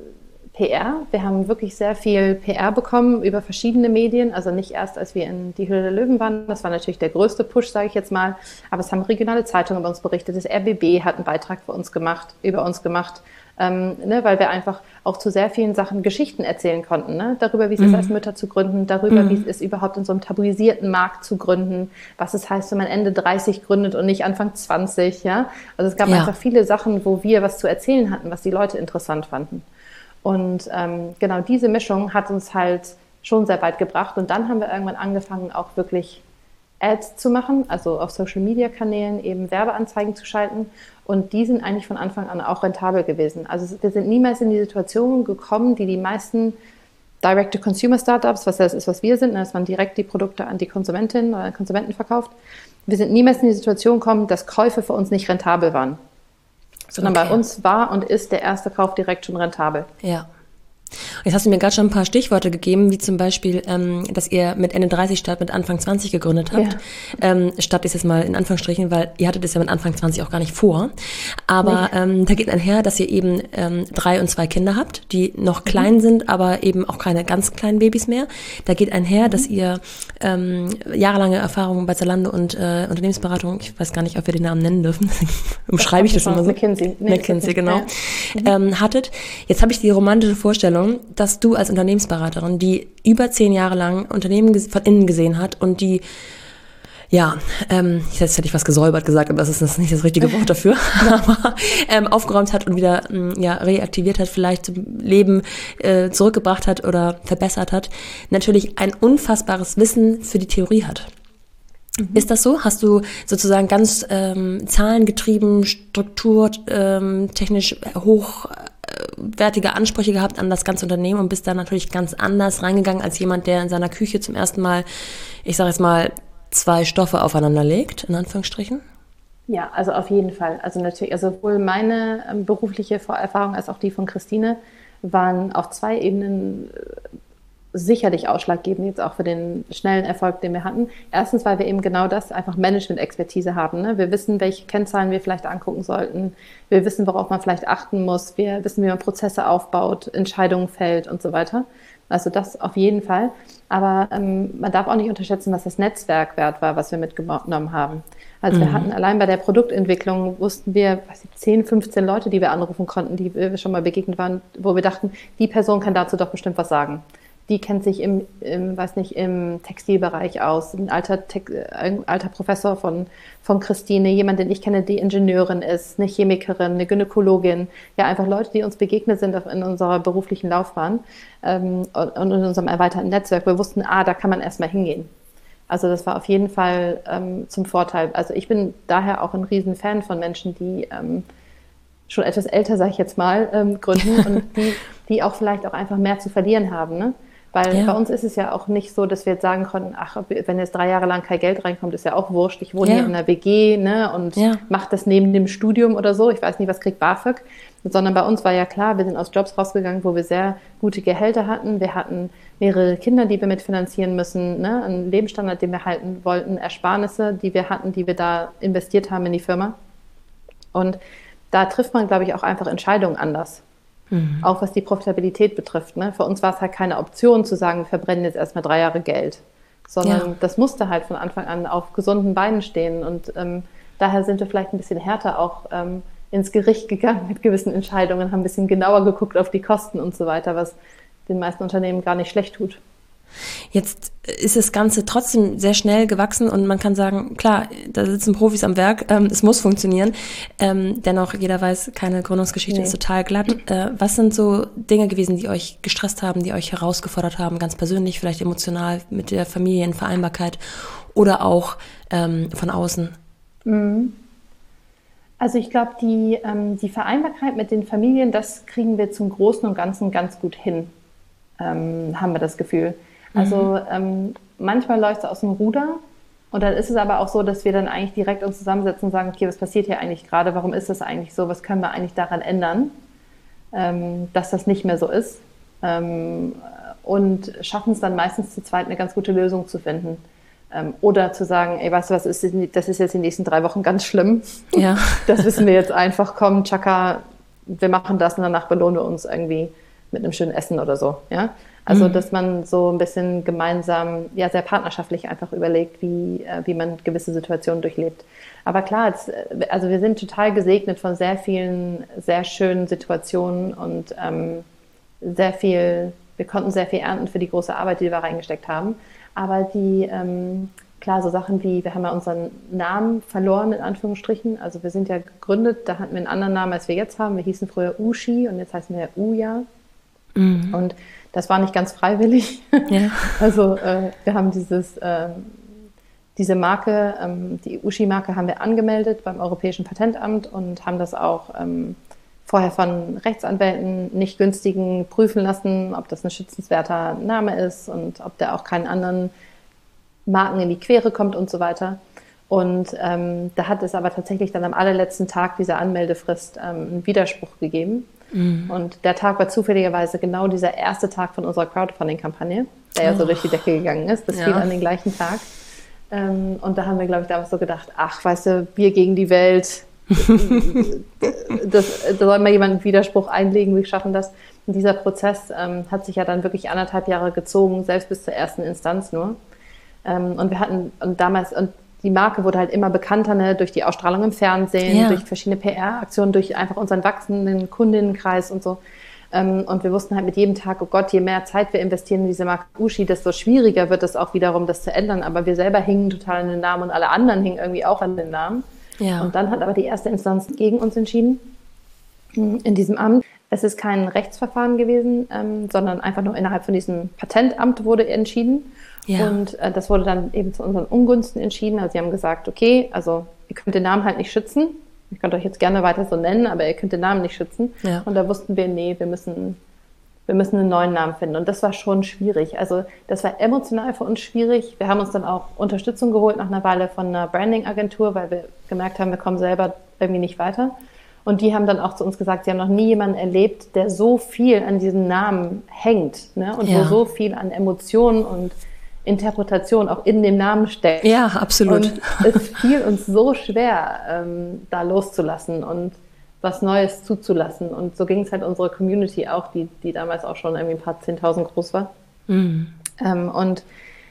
P R. Wir haben wirklich sehr viel P R bekommen über verschiedene Medien. Also nicht erst, als wir in die Höhle der Löwen waren. Das war natürlich der größte Push, sage ich jetzt mal. Aber es haben regionale Zeitungen über uns berichtet. Das R B B hat einen Beitrag für uns gemacht, über uns gemacht. Ähm, ne, weil wir einfach auch zu sehr vielen Sachen Geschichten erzählen konnten. Ne? Darüber, wie es mhm. ist, als Mütter zu gründen. Darüber, mhm. wie es ist, überhaupt in so einem tabuisierten Markt zu gründen. Was es heißt, wenn man Ende dreißig gründet und nicht Anfang zwanzig. Ja? Also es gab ja. einfach viele Sachen, wo wir was zu erzählen hatten, was die Leute interessant fanden. Und ähm, genau diese Mischung hat uns halt schon sehr weit gebracht. Und dann haben wir irgendwann angefangen, auch wirklich Ads zu machen, also auf Social-Media-Kanälen eben Werbeanzeigen zu schalten. Und die sind eigentlich von Anfang an auch rentabel gewesen. Also wir sind niemals in die Situation gekommen, die die meisten Direct-to-Consumer-Startups, was das ist, was wir sind, dass man direkt die Produkte an die Konsumentin oder Konsumenten verkauft. Wir sind niemals in die Situation gekommen, dass Käufe für uns nicht rentabel waren. Sondern okay. bei uns war und ist der erste Kauf direkt schon rentabel. Ja. Jetzt hast du mir gerade schon ein paar Stichworte gegeben, wie zum Beispiel, ähm, dass ihr mit Ende dreißig statt mit Anfang zwanzig gegründet habt. Ja. Ähm, statt ist jetzt mal in Anführungsstrichen, weil ihr hattet es ja mit Anfang zwanzig auch gar nicht vor. Aber nee. ähm, da geht einher, dass ihr eben ähm, drei und zwei Kinder habt, die noch klein mhm. sind, aber eben auch keine ganz kleinen Babys mehr. Da geht einher, mhm. dass ihr ähm, jahrelange Erfahrung bei Zalando und äh, Unternehmensberatung, ich weiß gar nicht, ob wir den Namen nennen dürfen, umschreibe ich das immer so. McKinsey. Nee, McKinsey, genau. Ja. Mhm. Ähm, hattet. Jetzt habe ich die romantische Vorstellung, dass du als Unternehmensberaterin, die über zehn Jahre lang Unternehmen von innen gesehen hat und die, ja, ähm, jetzt hätte ich was gesäubert gesagt, aber das ist nicht das richtige Wort dafür, aber ähm, aufgeräumt hat und wieder ja, reaktiviert hat, vielleicht zum Leben äh, zurückgebracht hat oder verbessert hat, natürlich ein unfassbares Wissen für die Theorie hat. Mhm. Ist das so? Hast du sozusagen ganz ähm, zahlengetrieben, strukturtechnisch ähm, hoch wertige Ansprüche gehabt an das ganze Unternehmen und bist dann natürlich ganz anders reingegangen als jemand, der in seiner Küche zum ersten Mal, ich sage jetzt mal, zwei Stoffe aufeinander legt, in Anführungsstrichen? Ja, also auf jeden Fall. Also natürlich, also sowohl meine ähm, berufliche Vorerfahrung als auch die von Christine waren auf zwei Ebenen sicherlich ausschlaggebend jetzt auch für den schnellen Erfolg, den wir hatten. Erstens, weil wir eben genau das, einfach Management-Expertise haben. Ne? Wir wissen, welche Kennzahlen wir vielleicht angucken sollten. Wir wissen, worauf man vielleicht achten muss. Wir wissen, wie man Prozesse aufbaut, Entscheidungen fällt und so weiter. Also das auf jeden Fall. Aber ähm, man darf auch nicht unterschätzen, was das Netzwerk wert war, was wir mitgenommen haben. Also mhm. wir hatten allein bei der Produktentwicklung, wussten wir, was ich, zehn, fünfzehn Leute, die wir anrufen konnten, die wir schon mal begegnet waren, wo wir dachten, die Person kann dazu doch bestimmt was sagen. Die kennt sich im, im, weiß nicht, im Textilbereich aus. Ein alter, ein alter Professor von, von Christine, jemand, den ich kenne, die Ingenieurin ist, eine Chemikerin, eine Gynäkologin. Ja, einfach Leute, die uns begegnet sind in unserer beruflichen Laufbahn ähm, und in unserem erweiterten Netzwerk. Wir wussten, ah, da kann man erstmal hingehen. Also das war auf jeden Fall ähm, zum Vorteil. Also ich bin daher auch ein Riesenfan von Menschen, die ähm, schon etwas älter, sage ich jetzt mal, ähm, gründen und die, die auch vielleicht auch einfach mehr zu verlieren haben, ne? Weil ja. bei uns ist es ja auch nicht so, dass wir jetzt sagen konnten, ach, wenn jetzt drei Jahre lang kein Geld reinkommt, ist ja auch wurscht. Ich wohne ja. hier in einer W G, ne, und ja. mache das neben dem Studium oder so. Ich weiß nicht, was kriegt BAföG. Sondern bei uns war ja klar, wir sind aus Jobs rausgegangen, wo wir sehr gute Gehälter hatten. Wir hatten mehrere Kinder, die wir mitfinanzieren müssen, ne, einen Lebensstandard, den wir halten wollten, Ersparnisse, die wir hatten, die wir da investiert haben in die Firma. Und da trifft man, glaube ich, auch einfach Entscheidungen anders. Mhm. Auch was die Profitabilität betrifft. Ne? Für uns war es halt keine Option zu sagen, wir verbrennen jetzt erstmal drei Jahre Geld. Sondern ja. das musste halt von Anfang an auf gesunden Beinen stehen. Und ähm, daher sind wir vielleicht ein bisschen härter auch ähm, ins Gericht gegangen mit gewissen Entscheidungen, haben ein bisschen genauer geguckt auf die Kosten und so weiter, was den meisten Unternehmen gar nicht schlecht tut. Jetzt ist das Ganze trotzdem sehr schnell gewachsen und man kann sagen, klar, da sitzen Profis am Werk, ähm, es muss funktionieren. Ähm, dennoch, jeder weiß, keine Gründungsgeschichte nee. ist total glatt. Äh, was sind so Dinge gewesen, die euch gestresst haben, die euch herausgefordert haben, ganz persönlich, vielleicht emotional mit der Familienvereinbarkeit oder auch ähm, von außen? Also ich glaube, die, ähm, die Vereinbarkeit mit den Familien, das kriegen wir zum Großen und Ganzen ganz gut hin, ähm, haben wir das Gefühl. Also ähm, manchmal läuft es aus dem Ruder und dann ist es aber auch so, dass wir dann eigentlich direkt uns zusammensetzen und sagen, okay, was passiert hier eigentlich gerade, warum ist das eigentlich so, was können wir eigentlich daran ändern, ähm, dass das nicht mehr so ist, ähm, und schaffen es dann meistens zu zweit eine ganz gute Lösung zu finden. Ähm, oder zu sagen, ey, weißt du was, ist, das ist jetzt die nächsten drei Wochen ganz schlimm. Ja. Das wissen wir jetzt einfach, komm, tschakka, wir machen das und danach belohnen wir uns irgendwie mit einem schönen Essen oder so. Ja? Also, mhm. dass man so ein bisschen gemeinsam, ja, sehr partnerschaftlich einfach überlegt, wie, äh, wie man gewisse Situationen durchlebt. Aber klar, es, also wir sind total gesegnet von sehr vielen, sehr schönen Situationen und ähm, sehr viel, wir konnten sehr viel ernten für die große Arbeit, die wir reingesteckt haben. Aber die, ähm, klar, so Sachen wie, wir haben ja unseren Namen verloren, in Anführungsstrichen. Also wir sind ja gegründet, da hatten wir einen anderen Namen, als wir jetzt haben. Wir hießen früher Ushi und jetzt heißen wir ja Ouya. Mhm. Und das war nicht ganz freiwillig. Ja. Also äh, wir haben dieses, äh, diese Marke, ähm, die Ushi-Marke haben wir angemeldet beim Europäischen Patentamt und haben das auch ähm, vorher von Rechtsanwälten nicht günstigen prüfen lassen, ob das ein schützenswerter Name ist und ob der auch keinen anderen Marken in die Quere kommt und so weiter. Und ähm, da hat es aber tatsächlich dann am allerletzten Tag dieser Anmeldefrist ähm, einen Widerspruch gegeben. Mhm. Und der Tag war zufälligerweise genau dieser erste Tag von unserer Crowdfunding-Kampagne, der ja oh. so durch die Decke gegangen ist. Das ja. fiel an den gleichen Tag. Ähm, und da haben wir, glaube ich, damals so gedacht, ach, weißt du, wir gegen die Welt, das, da soll mal jemand einen Widerspruch einlegen, wir schaffen das. Und dieser Prozess ähm, hat sich ja dann wirklich anderthalb Jahre gezogen, selbst bis zur ersten Instanz nur. Ähm, und wir hatten, und damals, und die Marke wurde halt immer bekannter, ne, durch die Ausstrahlung im Fernsehen, ja. durch verschiedene P R-Aktionen, durch einfach unseren wachsenden Kundinnenkreis und so. Ähm, und wir wussten halt mit jedem Tag, oh Gott, je mehr Zeit wir investieren in diese Marke Ushi, desto schwieriger wird es auch wiederum, das zu ändern. Aber wir selber hingen total an den Namen und alle anderen hingen irgendwie auch an den Namen. Ja. Und dann hat aber die erste Instanz gegen uns entschieden, in diesem Amt. Es ist kein Rechtsverfahren gewesen, ähm, sondern einfach nur innerhalb von diesem Patentamt wurde entschieden. Ja. Und äh, das wurde dann eben zu unseren Ungunsten entschieden. Also sie haben gesagt, okay, also ihr könnt den Namen halt nicht schützen. Ihr könnt euch jetzt gerne weiter so nennen, aber ihr könnt den Namen nicht schützen. Ja. Und da wussten wir, nee, wir müssen, wir müssen einen neuen Namen finden. Und das war schon schwierig. Also das war emotional für uns schwierig. Wir haben uns dann auch Unterstützung geholt nach einer Weile von einer Branding-Agentur, weil wir gemerkt haben, wir kommen selber irgendwie nicht weiter. Und die haben dann auch zu uns gesagt, sie haben noch nie jemanden erlebt, der so viel an diesem Namen hängt, ne? Und ja. wo so viel an Emotionen und Interpretation auch in dem Namen steckt. Ja, absolut. Und es fiel uns so schwer, ähm, da loszulassen und was Neues zuzulassen. Und so ging es halt unserer Community auch, die, die damals auch schon irgendwie ein paar zehntausend groß war. Mhm. Ähm, und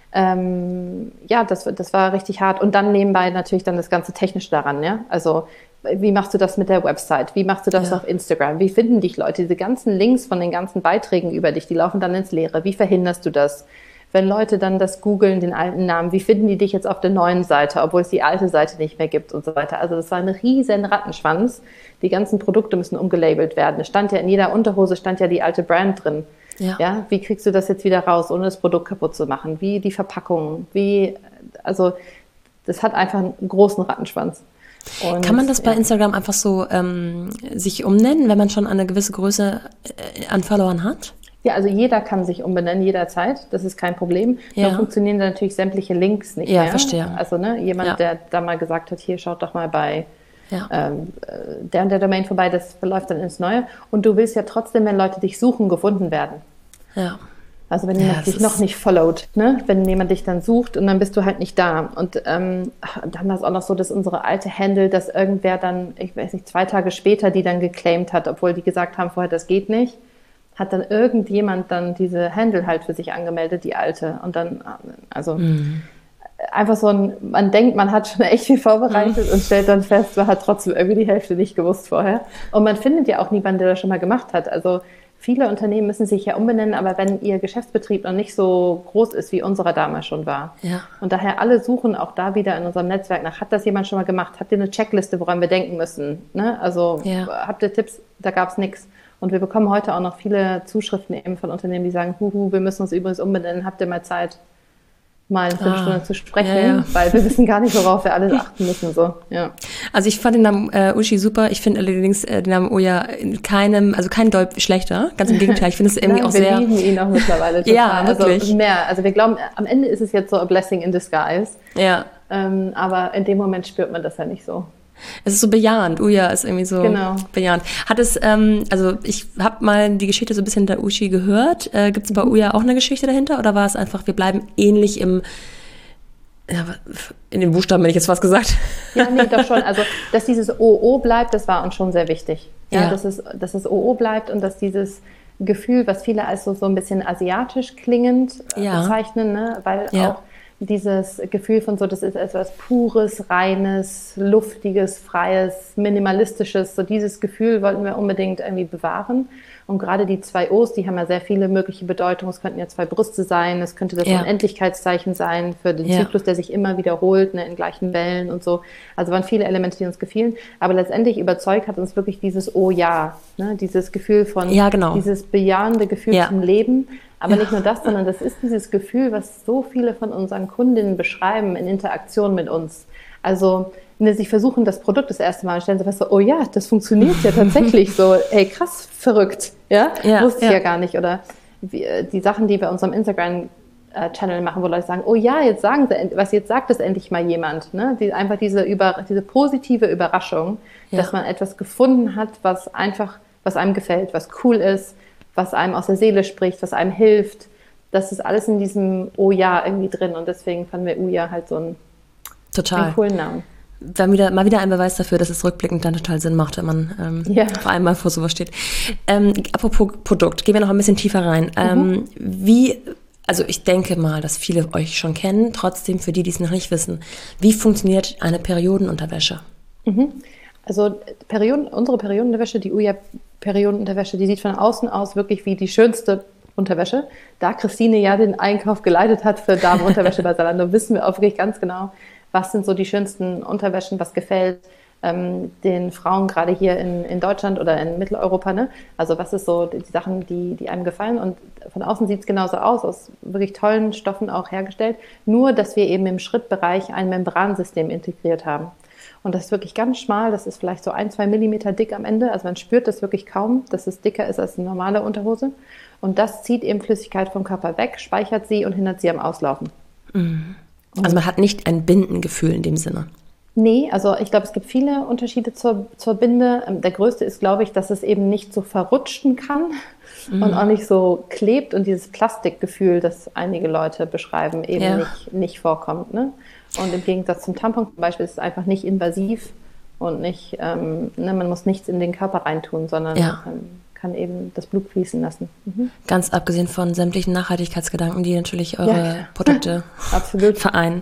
ähm, ja, das, das war richtig hart. Und dann nebenbei natürlich dann das ganze Technische daran, ja. Also wie machst du das mit der Website? Wie machst du das ja. auf Instagram? Wie finden dich Leute? Diese ganzen Links von den ganzen Beiträgen über dich, die laufen dann ins Leere. Wie verhinderst du das? Wenn Leute dann das googeln, den alten Namen, wie finden die dich jetzt auf der neuen Seite, obwohl es die alte Seite nicht mehr gibt und so weiter. Also das war ein riesen Rattenschwanz. Die ganzen Produkte müssen umgelabelt werden. Es stand ja in jeder Unterhose stand ja die alte Brand drin. Ja. Ja, wie kriegst du das jetzt wieder raus, ohne das Produkt kaputt zu machen? Wie die Verpackung? Wie, also das hat einfach einen großen Rattenschwanz. Und, kann man das bei ja. Instagram einfach so ähm, sich umnennen, wenn man schon eine gewisse Größe äh, an Followern hat? Ja, also jeder kann sich umbenennen jederzeit, das ist kein Problem. Ja. Nur funktionieren da natürlich sämtliche Links nicht ja, mehr. Verstehe. Also ne, jemand, ja. der da mal gesagt hat, hier schaut doch mal bei ja. ähm, der und der Domain vorbei, das verläuft dann ins Neue. Und du willst ja trotzdem, wenn Leute dich suchen, gefunden werden. Ja. Also wenn jemand ja, dich noch nicht followt, ne? Wenn jemand dich dann sucht und dann bist du halt nicht da. Und ähm, dann war es auch noch so, dass unsere alte Handle, dass irgendwer dann, ich weiß nicht, zwei Tage später die dann geclaimt hat, obwohl die gesagt haben vorher, das geht nicht, hat dann irgendjemand dann diese Handle halt für sich angemeldet, die alte. Und dann, also mhm. einfach so ein, man denkt, man hat schon echt viel vorbereitet mhm. und stellt dann fest, man hat trotzdem irgendwie die Hälfte nicht gewusst vorher. Und man findet ja auch niemanden, der das schon mal gemacht hat. Also viele Unternehmen müssen sich ja umbenennen, aber wenn ihr Geschäftsbetrieb noch nicht so groß ist, wie unserer damals schon war. Ja. Und daher alle suchen auch da wieder in unserem Netzwerk nach, hat das jemand schon mal gemacht? Habt ihr eine Checkliste, woran wir denken müssen? Ne? Also ja. habt ihr Tipps? Da gab es nichts. Und wir bekommen heute auch noch viele Zuschriften eben von Unternehmen, die sagen, huhu, wir müssen uns übrigens umbenennen, habt ihr mal Zeit, mal eine Viertelstunde ah, zu sprechen, ja, ja. weil wir wissen gar nicht, worauf wir alles achten müssen. So, ja. Also ich fand den Namen äh, Ushi super, ich finde allerdings äh, den Namen Ouya in keinem, also kein Deut schlechter, ganz im Gegenteil, ich finde es irgendwie Nein, auch sehr... wir lieben ihn auch mittlerweile total. Ja, wirklich. Also mehr, also wir glauben, am Ende ist es jetzt so a blessing in disguise, ja. ähm, aber in dem Moment spürt man das ja nicht so. Es ist so bejahend. Ouya ist irgendwie so genau. bejahend. Hat es, ähm, also ich habe mal die Geschichte so ein bisschen der Ushi gehört. Äh, Gibt es bei Ouya auch eine Geschichte dahinter oder war es einfach, wir bleiben ähnlich im Ja, in den Buchstaben hätte ich jetzt was gesagt. Ja, nee, doch schon. Also, dass dieses O O bleibt, das war uns schon sehr wichtig. Ja, ja. Dass es, dass es O O bleibt und dass dieses Gefühl, was viele als so, so ein bisschen asiatisch klingend ja. bezeichnen, ne? Weil ja. auch dieses Gefühl von so, das ist etwas Pures, Reines, Luftiges, Freies, Minimalistisches, so dieses Gefühl wollten wir unbedingt irgendwie bewahren. Und gerade die zwei O's, die haben ja sehr viele mögliche Bedeutungen. Es könnten ja zwei Brüste sein, es könnte das ja. Unendlichkeitszeichen sein für den ja. Zyklus, der sich immer wiederholt, ne, in gleichen Wellen und so. Also waren viele Elemente, die uns gefielen. Aber letztendlich überzeugt hat uns wirklich dieses Oh ja, ne, dieses Gefühl von, ja, genau. dieses bejahende Gefühl ja. zum Leben. Aber ja. nicht nur das, sondern das ist dieses Gefühl, was so viele von unseren Kundinnen beschreiben in Interaktion mit uns. Also, wenn sie versuchen, das Produkt das erste Mal und stellen sie fest, so, oh ja, das funktioniert ja tatsächlich so, ey, krass, verrückt, ja, ja wusste ich ja. ja gar nicht. Oder wie, die Sachen, die wir unserem Instagram-Channel machen, wo Leute sagen, oh ja, jetzt sagen sie, was jetzt sagt das endlich mal jemand, ne? Die, einfach diese, über, diese positive Überraschung, ja. dass man etwas gefunden hat, was einfach, was einem gefällt, was cool ist, was einem aus der Seele spricht, was einem hilft. Das ist alles in diesem Oh ja irgendwie drin und deswegen fanden wir Uja halt so einen, total. einen coolen Namen. Dann wieder, mal wieder ein Beweis dafür, dass es rückblickend dann total Sinn macht, wenn man ähm, ja. vor allem mal vor sowas steht. Ähm, apropos Produkt, gehen wir noch ein bisschen tiefer rein. Ähm, mhm. Wie, also ich denke mal, dass viele euch schon kennen, trotzdem für die, die es noch nicht wissen, wie funktioniert eine Periodenunterwäsche? Mhm. Also Perioden, unsere Periodenunterwäsche, die Uja-Periodenunterwäsche, die sieht von außen aus wirklich wie die schönste Unterwäsche. Da Christine ja den Einkauf geleitet hat für Damenunterwäsche bei Zalando, wissen wir auch wirklich ganz genau, was sind so die schönsten Unterwäschen, was gefällt ähm, den Frauen gerade hier in, in Deutschland oder in Mitteleuropa. Ne? Also was ist so die, die Sachen, die, die einem gefallen. Und von außen sieht es genauso aus, aus wirklich tollen Stoffen auch hergestellt. Nur, dass wir eben im Schrittbereich ein Membransystem integriert haben. Und das ist wirklich ganz schmal, das ist vielleicht so ein, zwei Millimeter dick am Ende. Also man spürt das wirklich kaum, dass es dicker ist als eine normale Unterhose. Und das zieht eben Flüssigkeit vom Körper weg, speichert sie und hindert sie am Auslaufen. Mhm. Also man hat nicht ein Bindengefühl in dem Sinne. Nee, also ich glaube, es gibt viele Unterschiede zur, zur Binde. Der größte ist, glaube ich, dass es eben nicht so verrutschen kann mhm. und auch nicht so klebt und dieses Plastikgefühl, das einige Leute beschreiben, eben ja. nicht, nicht vorkommt. Ne? Und im Gegensatz zum Tampon zum Beispiel ist es einfach nicht invasiv und nicht, ähm, ne, man muss nichts in den Körper reintun, sondern ja. ähm, kann eben das Blut fließen lassen. Mhm. Ganz abgesehen von sämtlichen Nachhaltigkeitsgedanken, die natürlich eure ja. Produkte Absolut. vereinen.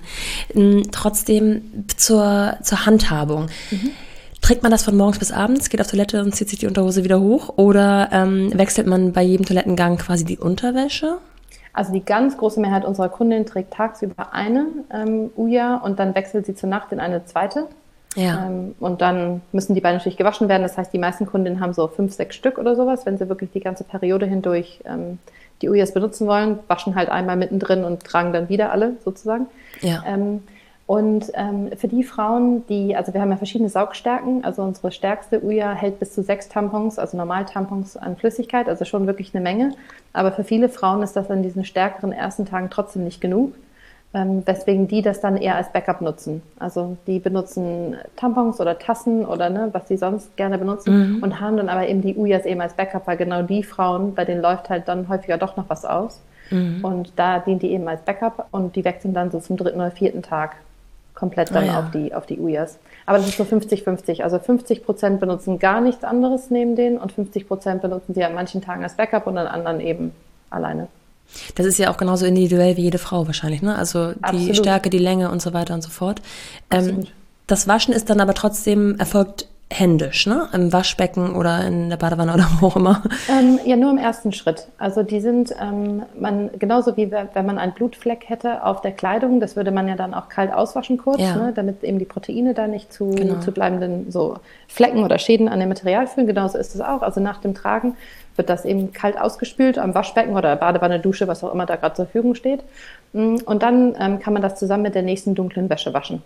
Trotzdem zur, zur Handhabung. Mhm. Trägt man das von morgens bis abends, geht auf Toilette und zieht sich die Unterhose wieder hoch oder ähm, wechselt man bei jedem Toilettengang quasi die Unterwäsche? Also die ganz große Mehrheit unserer Kundinnen trägt tagsüber eine ähm, Uja und dann wechselt sie zur Nacht in eine zweite. Ja. Ähm, und dann müssen die beide natürlich gewaschen werden. Das heißt, die meisten Kundinnen haben so fünf, sechs Stück oder sowas, wenn sie wirklich die ganze Periode hindurch ähm, die Ujas benutzen wollen, waschen halt einmal mittendrin und tragen dann wieder alle sozusagen. Ja. Ähm, und ähm, für die Frauen, die, also wir haben ja verschiedene Saugstärken, also unsere stärkste Uja hält bis zu sechs Tampons, also Normal-Tampons an Flüssigkeit, also schon wirklich eine Menge. Aber für viele Frauen ist das an diesen stärkeren ersten Tagen trotzdem nicht genug. Ähm, weswegen die das dann eher als Backup nutzen. Also die benutzen Tampons oder Tassen oder ne, was sie sonst gerne benutzen mhm. und haben dann aber eben die Ujas eben als Backup, weil genau die Frauen, bei denen läuft halt dann häufiger doch noch was aus. Mhm. Und da dient die eben als Backup und die wechseln dann so zum dritten oder vierten Tag komplett dann ah, ja. auf die auf die Ujas. Aber das ist so fünfzig fünfzig. Also fünfzig Prozent benutzen gar nichts anderes neben denen und fünfzig Prozent benutzen sie an manchen Tagen als Backup und an anderen eben alleine. Das ist ja auch genauso individuell wie jede Frau wahrscheinlich, ne? Also die Absolut. Stärke, die Länge und so weiter und so fort. Ähm, das Waschen ist dann aber trotzdem erfolgt händisch, ne? Im Waschbecken oder in der Badewanne oder wo auch immer. Ähm, ja, nur im ersten Schritt. Also die sind, ähm, man genauso wie wenn man einen Blutfleck hätte auf der Kleidung, das würde man ja dann auch kalt auswaschen kurz, ja. ne? Damit eben die Proteine da nicht zu, genau. zu bleibenden so Flecken oder Schäden an dem Material führen. Genauso ist es auch. Also nach dem Tragen wird das eben kalt ausgespült am Waschbecken oder Badewanne, Dusche, was auch immer da gerade zur Verfügung steht. Und dann ähm, kann man das zusammen mit der nächsten dunklen Wäsche waschen.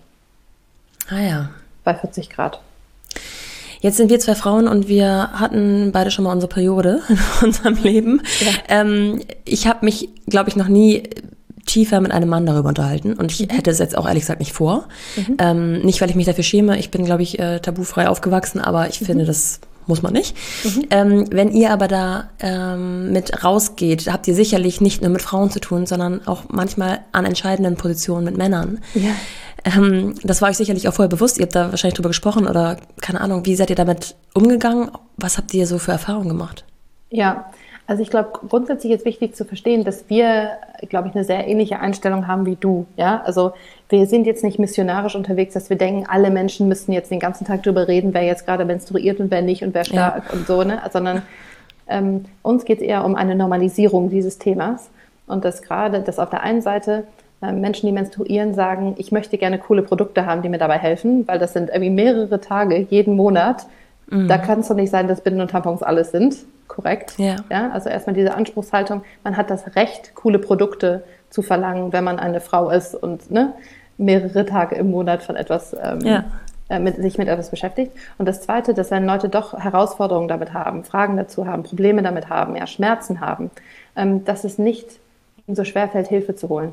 Ah ja. Bei vierzig Grad. Jetzt sind wir zwei Frauen und wir hatten beide schon mal unsere Periode in unserem Leben. Ja. Ähm, ich habe mich, glaube ich, noch nie tiefer mit einem Mann darüber unterhalten und ich mhm. hätte es jetzt auch ehrlich gesagt nicht vor. Mhm. Ähm, nicht, weil ich mich dafür schäme. Ich bin, glaube ich, äh, tabufrei aufgewachsen, aber ich mhm. finde, das muss man nicht. Mhm. Ähm, wenn ihr aber da ähm, mit rausgeht, habt ihr sicherlich nicht nur mit Frauen zu tun, sondern auch manchmal an entscheidenden Positionen mit Männern. Ja. Ähm, das war euch sicherlich auch vorher bewusst. Ihr habt da wahrscheinlich drüber gesprochen oder keine Ahnung. Wie seid ihr damit umgegangen? Was habt ihr so für Erfahrungen gemacht? Ja, also ich glaube, grundsätzlich ist wichtig zu verstehen, dass wir, glaube ich, eine sehr ähnliche Einstellung haben wie du. Ja, also wir sind jetzt nicht missionarisch unterwegs, dass wir denken, alle Menschen müssten jetzt den ganzen Tag drüber reden, wer jetzt gerade menstruiert und wer nicht und wer stark ja. und so, ne? Sondern ähm, uns geht es eher um eine Normalisierung dieses Themas und dass gerade, dass auf der einen Seite Menschen, die menstruieren, sagen, ich möchte gerne coole Produkte haben, die mir dabei helfen, weil das sind irgendwie mehrere Tage jeden Monat. Mhm. Da kann es doch nicht sein, dass Binden und Tampons alles sind. Korrekt? Ja. Ja, also erstmal diese Anspruchshaltung. Man hat das Recht, coole Produkte zu verlangen, wenn man eine Frau ist und ne, mehrere Tage im Monat von etwas ähm, ja. äh, mit, sich mit etwas beschäftigt. Und das Zweite, dass wenn Leute doch Herausforderungen damit haben, Fragen dazu haben, Probleme damit haben, ja, Schmerzen haben, ähm, dass es nicht ihnen so schwerfällt, Hilfe zu holen.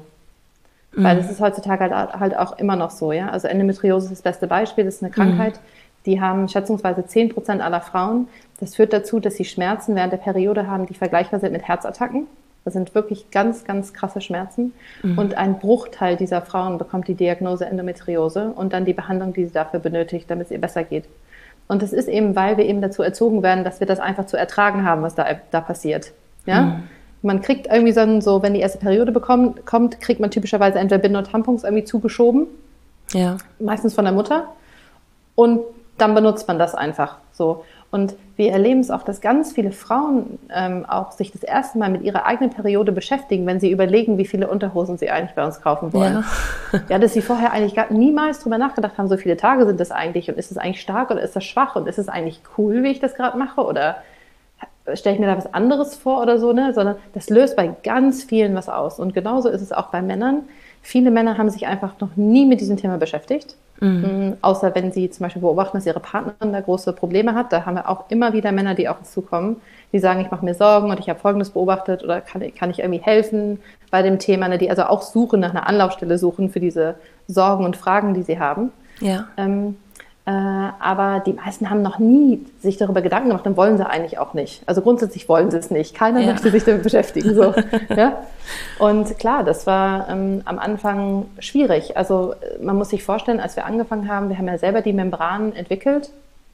Weil das ist heutzutage halt, halt auch immer noch so, ja. Also Endometriose ist das beste Beispiel, das ist eine Krankheit, mhm. die haben schätzungsweise zehn Prozent aller Frauen. Das führt dazu, dass sie Schmerzen während der Periode haben, die vergleichbar sind mit Herzattacken. Das sind wirklich ganz, ganz krasse Schmerzen. Mhm. Und ein Bruchteil dieser Frauen bekommt die Diagnose Endometriose und dann die Behandlung, die sie dafür benötigt, damit es ihr besser geht. Und das ist eben, weil wir eben dazu erzogen werden, dass wir das einfach zu ertragen haben, was da, da passiert, ja. Mhm. Man kriegt irgendwie so, so, wenn die erste Periode bekommt, kommt, kriegt man typischerweise entweder Binden und Tampons irgendwie zugeschoben. Ja. Meistens von der Mutter. Und dann benutzt man das einfach so. Und wir erleben es auch, dass ganz viele Frauen ähm, auch sich das erste Mal mit ihrer eigenen Periode beschäftigen, wenn sie überlegen, wie viele Unterhosen sie eigentlich bei uns kaufen wollen. Ja, ja dass sie vorher eigentlich gar niemals drüber nachgedacht haben, so viele Tage sind das eigentlich und ist es eigentlich stark oder ist das schwach und ist es eigentlich cool, wie ich das gerade mache oder stelle ich mir da was anderes vor oder so, ne? Sondern das löst bei ganz vielen was aus. Und genauso ist es auch bei Männern. Viele Männer haben sich einfach noch nie mit diesem Thema beschäftigt. Mhm. Außer wenn sie zum Beispiel beobachten, dass ihre Partnerin da große Probleme hat. Da haben wir auch immer wieder Männer, die auf uns zukommen, die sagen, ich mache mir Sorgen und ich habe Folgendes beobachtet oder kann, kann ich irgendwie helfen bei dem Thema, ne? Die also auch suchen, nach einer Anlaufstelle suchen für diese Sorgen und Fragen, die sie haben. Ja. Ähm, Äh, aber die meisten haben noch nie sich darüber Gedanken gemacht und wollen sie eigentlich auch nicht. Also grundsätzlich wollen sie es nicht. Keiner ja. möchte sich damit beschäftigen. So. Ja? Und klar, das war ähm, am Anfang schwierig. Also man muss sich vorstellen, als wir angefangen haben, wir haben ja selber die Membranen entwickelt.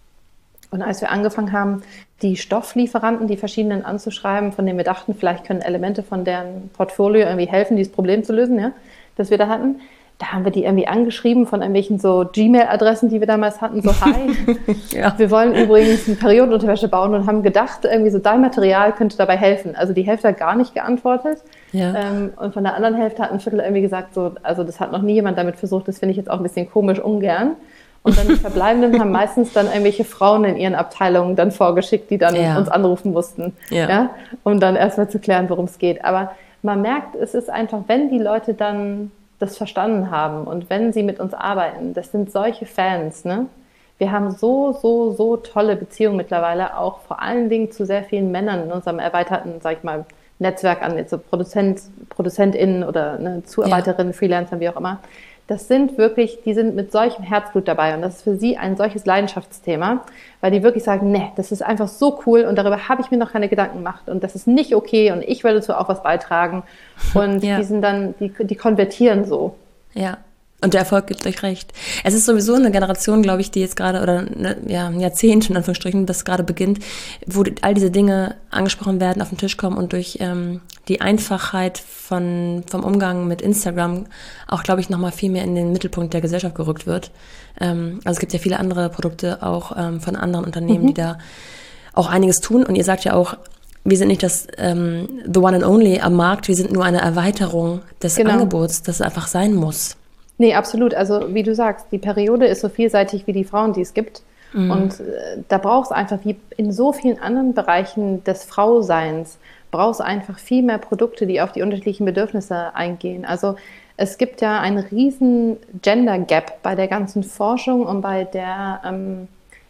Und als wir angefangen haben, die Stofflieferanten, die verschiedenen anzuschreiben, von denen wir dachten, vielleicht können Elemente von deren Portfolio irgendwie helfen, dieses Problem zu lösen, ja, das wir da hatten, da haben wir die irgendwie angeschrieben von irgendwelchen so Gmail-Adressen, die wir damals hatten, so hi, ja. wir wollen übrigens eine Periodenunterwäsche bauen und haben gedacht, irgendwie so dein Material könnte dabei helfen. Also die Hälfte hat gar nicht geantwortet ja. ähm, und von der anderen Hälfte hat ein Viertel irgendwie gesagt, so, also das hat noch nie jemand damit versucht, das finde ich jetzt auch ein bisschen komisch, ungern. Und dann die Verbleibenden haben meistens dann irgendwelche Frauen in ihren Abteilungen dann vorgeschickt, die dann ja. uns anrufen mussten, ja. Ja, um dann erstmal zu klären, worum es geht. Aber man merkt, es ist einfach, wenn die Leute dann das verstanden haben und wenn sie mit uns arbeiten, das sind solche Fans, ne? Wir haben so, so, so tolle Beziehungen mittlerweile, auch vor allen Dingen zu sehr vielen Männern in unserem erweiterten, sag ich mal, Netzwerk an, jetzt so Produzent, ProduzentInnen oder ne, Zuarbeiterinnen, ja. Freelancern, wie auch immer. Das sind wirklich, die sind mit solchem Herzblut dabei und das ist für sie ein solches Leidenschaftsthema, weil die wirklich sagen, nee, das ist einfach so cool und darüber habe ich mir noch keine Gedanken gemacht und das ist nicht okay und ich werde dazu auch was beitragen und ja. die sind dann, die, die konvertieren so. Ja. Und der Erfolg gibt euch recht. Es ist sowieso eine Generation, glaube ich, die jetzt gerade, oder ne, ja, ein Jahrzehnt in Anführungsstrichen, das gerade beginnt, wo all diese Dinge angesprochen werden, auf den Tisch kommen und durch ähm, die Einfachheit von vom Umgang mit Instagram auch, glaube ich, nochmal viel mehr in den Mittelpunkt der Gesellschaft gerückt wird. Ähm, also es gibt ja viele andere Produkte auch ähm, von anderen Unternehmen, mhm. die da auch einiges tun. Und ihr sagt ja auch, wir sind nicht das ähm, the one and only am Markt, wir sind nur eine Erweiterung des genau. Angebots, das einfach sein muss. Nee, absolut. Also wie du sagst, die Periode ist so vielseitig wie die Frauen, die es gibt. Mhm. Und äh, da braucht es einfach, wie in so vielen anderen Bereichen des Frauseins, braucht es einfach viel mehr Produkte, die auf die unterschiedlichen Bedürfnisse eingehen. Also es gibt ja einen riesen Gender Gap bei der ganzen Forschung und bei der ähm,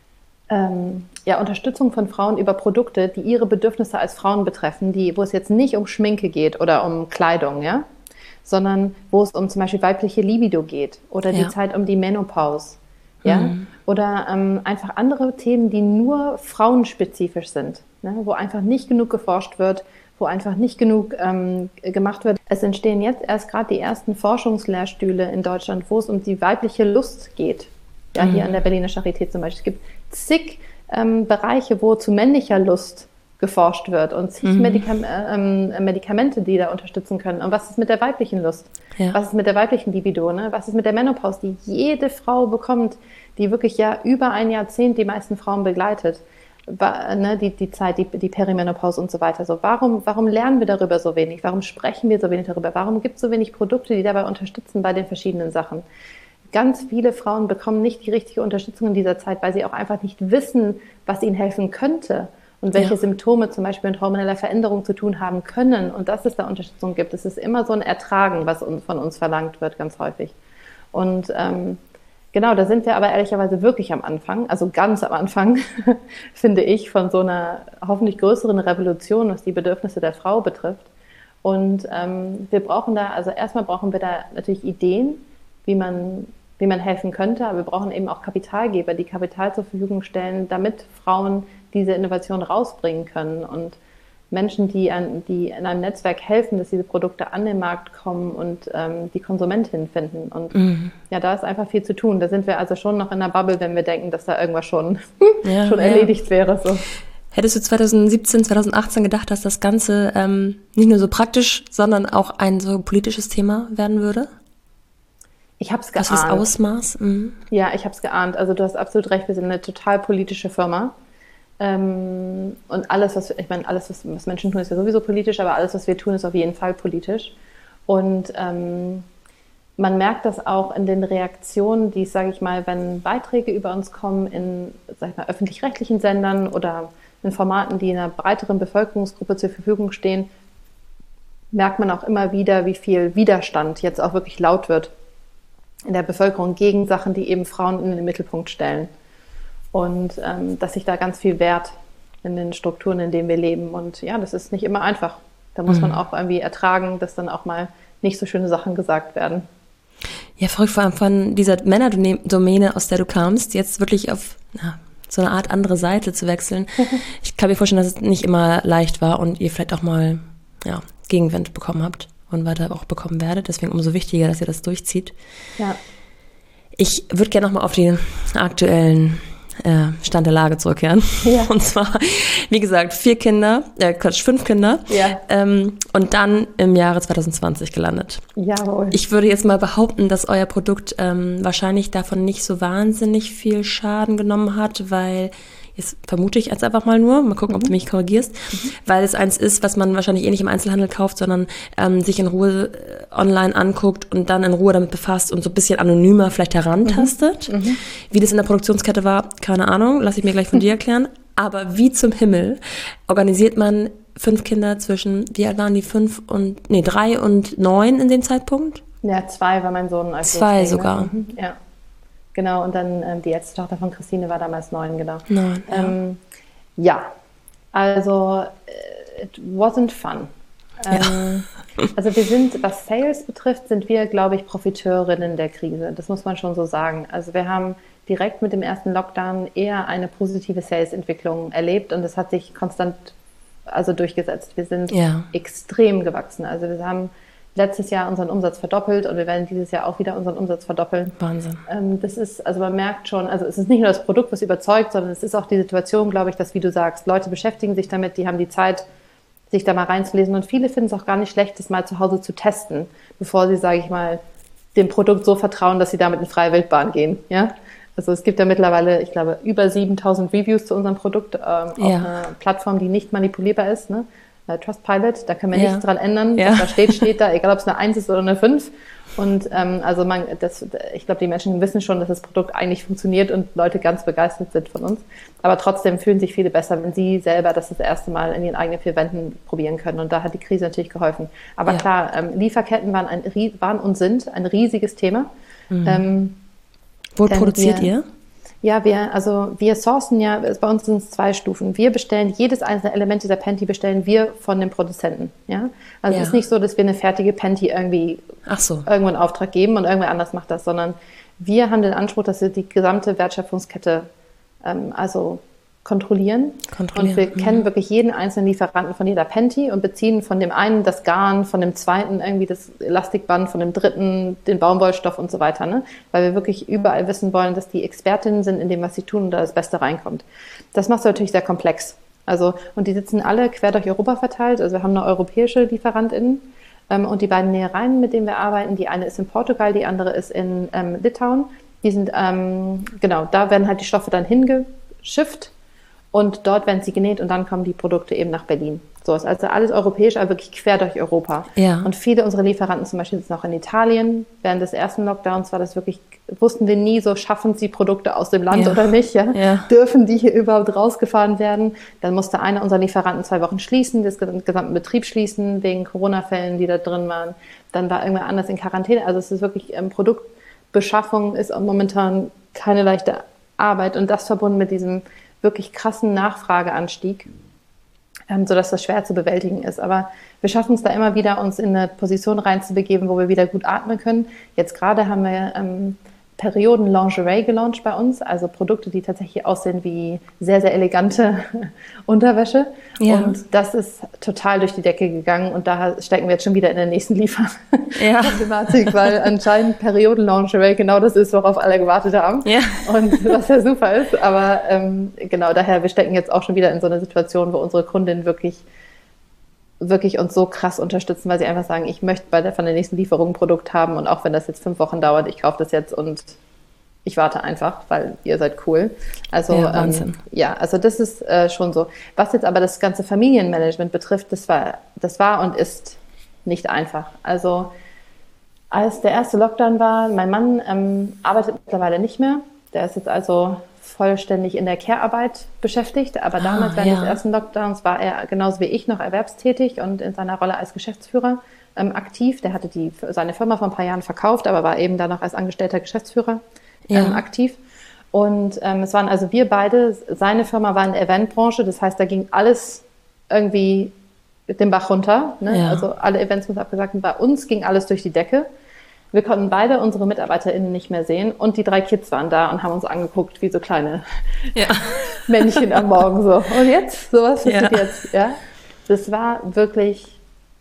ähm, ja, Unterstützung von Frauen über Produkte, die ihre Bedürfnisse als Frauen betreffen, die, wo es jetzt nicht um Schminke geht oder um Kleidung, ja, sondern wo es um zum Beispiel weibliche Libido geht oder die ja. Zeit um die Menopause. Ja? Mhm. Oder ähm, einfach andere Themen, die nur frauenspezifisch sind, ne? Wo einfach nicht genug geforscht wird, wo einfach nicht genug ähm, gemacht wird. Es entstehen jetzt erst gerade die ersten Forschungslehrstühle in Deutschland, wo es um die weibliche Lust geht. Ja, hier Mhm. an der Berliner Charité zum Beispiel. Es gibt zig ähm, Bereiche, wo zu männlicher Lust geforscht wird und zig Mhm. Medikam äh, ähm, Medikamente, die da unterstützen können. Und was ist mit der weiblichen Lust? Ja. Was ist mit der weiblichen Libido? Ne? Was ist mit der Menopause, die jede Frau bekommt, die wirklich ja über ein Jahrzehnt die meisten Frauen begleitet? Wa- ne? Die, die Zeit, die, die Perimenopause und so weiter. So, warum, warum lernen wir darüber so wenig? Warum sprechen wir so wenig darüber? Warum gibt es so wenig Produkte, die dabei unterstützen bei den verschiedenen Sachen? Ganz viele Frauen bekommen nicht die richtige Unterstützung in dieser Zeit, weil sie auch einfach nicht wissen, was ihnen helfen könnte und welche Ja. Symptome zum Beispiel mit hormoneller Veränderung zu tun haben können und dass es da Unterstützung gibt. Es ist immer so ein Ertragen, was uns, von uns verlangt wird, ganz häufig. Und ähm, genau, da sind wir aber ehrlicherweise wirklich am Anfang, also ganz am Anfang, finde ich, von so einer hoffentlich größeren Revolution, was die Bedürfnisse der Frau betrifft. Und ähm, wir brauchen da, also erstmal brauchen wir da natürlich Ideen, wie man wie man helfen könnte, aber wir brauchen eben auch Kapitalgeber, die Kapital zur Verfügung stellen, damit Frauen diese Innovation rausbringen können und Menschen, die, an, die in einem Netzwerk helfen, dass diese Produkte an den Markt kommen und ähm, die Konsumentin finden. Und Mhm. ja, da ist einfach viel zu tun. Da sind wir also schon noch in einer Bubble, wenn wir denken, dass da irgendwas schon, Ja, schon ja. erledigt wäre. So. Hättest du zwanzig siebzehn, zwanzig achtzehn gedacht, dass das Ganze ähm, nicht nur so praktisch, sondern auch ein so politisches Thema werden würde? Ich habe es Was für das geahnt. Ausmaß? Mhm. Ja, ich habe es geahnt. Also du hast absolut recht, wir sind eine total politische Firma. Ähm, und alles, was, ich meine, alles, was, was Menschen tun, ist ja sowieso politisch, aber alles, was wir tun, ist auf jeden Fall politisch. Und ähm, man merkt das auch in den Reaktionen, die, sage ich mal, wenn Beiträge über uns kommen in, sag ich mal, öffentlich-rechtlichen Sendern oder in Formaten, die einer breiteren Bevölkerungsgruppe zur Verfügung stehen, merkt man auch immer wieder, wie viel Widerstand jetzt auch wirklich laut wird in der Bevölkerung gegen Sachen, die eben Frauen in den Mittelpunkt stellen. Und ähm, dass sich da ganz viel wehrt in den Strukturen, in denen wir leben. Und ja, das ist nicht immer einfach. Da muss Mhm. man auch irgendwie ertragen, dass dann auch mal nicht so schöne Sachen gesagt werden. Ja, verrückt, vor allem von dieser Männerdomäne, aus der du kamst, jetzt wirklich auf na, so eine Art andere Seite zu wechseln. Ich kann mir vorstellen, dass es nicht immer leicht war und ihr vielleicht auch mal ja, Gegenwind bekommen habt und weiter auch bekommen werdet. Deswegen umso wichtiger, dass ihr das durchzieht. Ja. Ich würde gerne nochmal auf den aktuellen äh, Stand der Lage zurückkehren. Ja. Und zwar, wie gesagt, vier Kinder, äh, Quatsch, fünf Kinder. Ja. Ähm, und dann im Jahre zwanzig zwanzig gelandet. Jawohl. Ich würde jetzt mal behaupten, dass euer Produkt ähm, wahrscheinlich davon nicht so wahnsinnig viel Schaden genommen hat, weil, jetzt vermute ich jetzt einfach mal nur, mal gucken, ob du mich korrigierst, mhm. weil es eins ist, was man wahrscheinlich eh nicht im Einzelhandel kauft, sondern ähm, sich in Ruhe äh, online anguckt und dann in Ruhe damit befasst und so ein bisschen anonymer vielleicht herantastet. Mhm. Mhm. Wie das in der Produktionskette war, keine Ahnung, lasse ich mir gleich von dir erklären. Aber wie zum Himmel organisiert man fünf Kinder zwischen, wie alt waren die, fünf und, nee, drei und neun in dem Zeitpunkt? Ja, zwei war mein Sohn. Als Zwei losging, sogar. Ne? Mhm. Ja, genau. Und dann ähm, die älteste Tochter von Christine war damals neun, genau. Neun, ja. Ähm, ja, also äh, it wasn't fun. Ähm, ja. Also wir sind, was Sales betrifft, sind wir, glaube ich, Profiteurinnen der Krise. Das muss man schon so sagen. Also wir haben direkt mit dem ersten Lockdown eher eine positive Sales-Entwicklung erlebt und das hat sich konstant also durchgesetzt. Wir sind ja. extrem gewachsen. Also wir haben letztes Jahr unseren Umsatz verdoppelt und wir werden dieses Jahr auch wieder unseren Umsatz verdoppeln. Wahnsinn. Ähm, das ist, also man merkt schon, also es ist nicht nur das Produkt, was überzeugt, sondern es ist auch die Situation, glaube ich, dass, wie du sagst, Leute beschäftigen sich damit, die haben die Zeit, sich da mal reinzulesen und viele finden es auch gar nicht schlecht, das mal zu Hause zu testen, bevor sie, sage ich mal, dem Produkt so vertrauen, dass sie damit in freie Wildbahn gehen, ja. Also es gibt ja mittlerweile, ich glaube, über siebentausend Reviews zu unserem Produkt ähm, ja. auf einer Plattform, die nicht manipulierbar ist, ne? Trustpilot, da können wir ja. nichts dran ändern. Ja. Was da steht, steht da, egal ob es eine eins ist oder eine fünf. Und ähm, also man, das, ich glaube, die Menschen wissen schon, dass das Produkt eigentlich funktioniert und Leute ganz begeistert sind von uns. Aber trotzdem fühlen sich viele besser, wenn sie selber das das erste Mal in ihren eigenen vier Wänden probieren können. Und da hat die Krise natürlich geholfen. Aber ja. klar, ähm, Lieferketten waren, ein, waren und sind ein riesiges Thema. Mhm. Ähm, Wo produziert wir, ihr? Ja, wir, also wir sourcen ja, bei uns sind es zwei Stufen. Wir bestellen jedes einzelne Element dieser Panty bestellen wir von dem Produzenten. Ja? Also Ja. es ist nicht so, dass wir eine fertige Panty irgendwie Ach so. irgendwo in Auftrag geben und irgendwer anders macht das, sondern wir haben den Anspruch, dass wir die gesamte Wertschöpfungskette ähm, also kontrollieren. Kontrollieren, Und wir mhm. kennen wirklich jeden einzelnen Lieferanten von jeder Panty und beziehen von dem einen das Garn, von dem zweiten irgendwie das Elastikband, von dem dritten den Baumwollstoff und so weiter. Ne? Weil wir wirklich überall wissen wollen, dass die Expertinnen sind in dem, was sie tun und da das Beste reinkommt. Das macht es natürlich sehr komplex. Also, und die sitzen alle quer durch Europa verteilt. Also wir haben eine europäische LieferantInnen ähm, und die beiden Nähereien, mit denen wir arbeiten, die eine ist in Portugal, die andere ist in ähm, Litauen. Die sind, ähm, genau, da werden halt die Stoffe dann hingeschifft. Und dort werden sie genäht und dann kommen die Produkte eben nach Berlin. So ist also alles europäisch, aber wirklich quer durch Europa. Ja. Und viele unserer Lieferanten zum Beispiel sitzen auch in Italien. Während des ersten Lockdowns war das wirklich, wussten wir nie so, schaffen sie Produkte aus dem Land Ja. oder nicht? Ja? Ja. Dürfen die hier überhaupt rausgefahren werden? Dann musste einer unserer Lieferanten zwei Wochen schließen, das gesamten Betrieb schließen, wegen Corona-Fällen, die da drin waren. Dann war irgendwer anders in Quarantäne. Also es ist wirklich, ähm, Produktbeschaffung ist momentan keine leichte Arbeit und das verbunden mit diesem wirklich krassen Nachfrageanstieg, ähm, sodass das schwer zu bewältigen ist. Aber wir schaffen es da immer wieder, uns in eine Position reinzubegeben, wo wir wieder gut atmen können. Jetzt gerade haben wir ähm, Perioden-Lingerie gelauncht bei uns, also Produkte, die tatsächlich aussehen wie sehr, sehr elegante Unterwäsche. Ja. Und das ist total durch die Decke gegangen und da stecken wir jetzt schon wieder in der nächsten Ja. Lieferproblematik, weil anscheinend Perioden-Lingerie genau das ist, worauf alle gewartet haben. Ja. Und was ja super ist, aber ähm, genau daher, wir stecken jetzt auch schon wieder in so einer Situation, wo unsere Kundinnen wirklich wirklich uns so krass unterstützen, weil sie einfach sagen, ich möchte bei der, von der nächsten Lieferung ein Produkt haben und auch wenn das jetzt fünf Wochen dauert, ich kaufe das jetzt und ich warte einfach, weil ihr seid cool. Also Ja, Wahnsinn. ähm, ja, also das ist äh, schon so. Was jetzt aber das ganze Familienmanagement betrifft, das war, das war und ist nicht einfach. Also als der erste Lockdown war, mein Mann ähm, arbeitet mittlerweile nicht mehr. Der ist jetzt also vollständig in der Care-Arbeit beschäftigt, aber damals Ah, während ja. des ersten Lockdowns war er genauso wie ich noch erwerbstätig und in seiner Rolle als Geschäftsführer ähm, aktiv. Der hatte die, seine Firma vor ein paar Jahren verkauft, aber war eben dann noch als angestellter Geschäftsführer ähm, Ja. aktiv. Und ähm, es waren also wir beide, seine Firma war in der Eventbranche, das heißt, da ging alles irgendwie den Bach runter. Ne? Ja. Also alle Events wurden abgesagt und bei uns ging alles durch die Decke. Wir konnten beide unsere MitarbeiterInnen nicht mehr sehen und die drei Kids waren da und haben uns angeguckt wie so kleine Ja. Männchen am Morgen so. Und jetzt? Sowas passiert Ja. jetzt, ja? Das war wirklich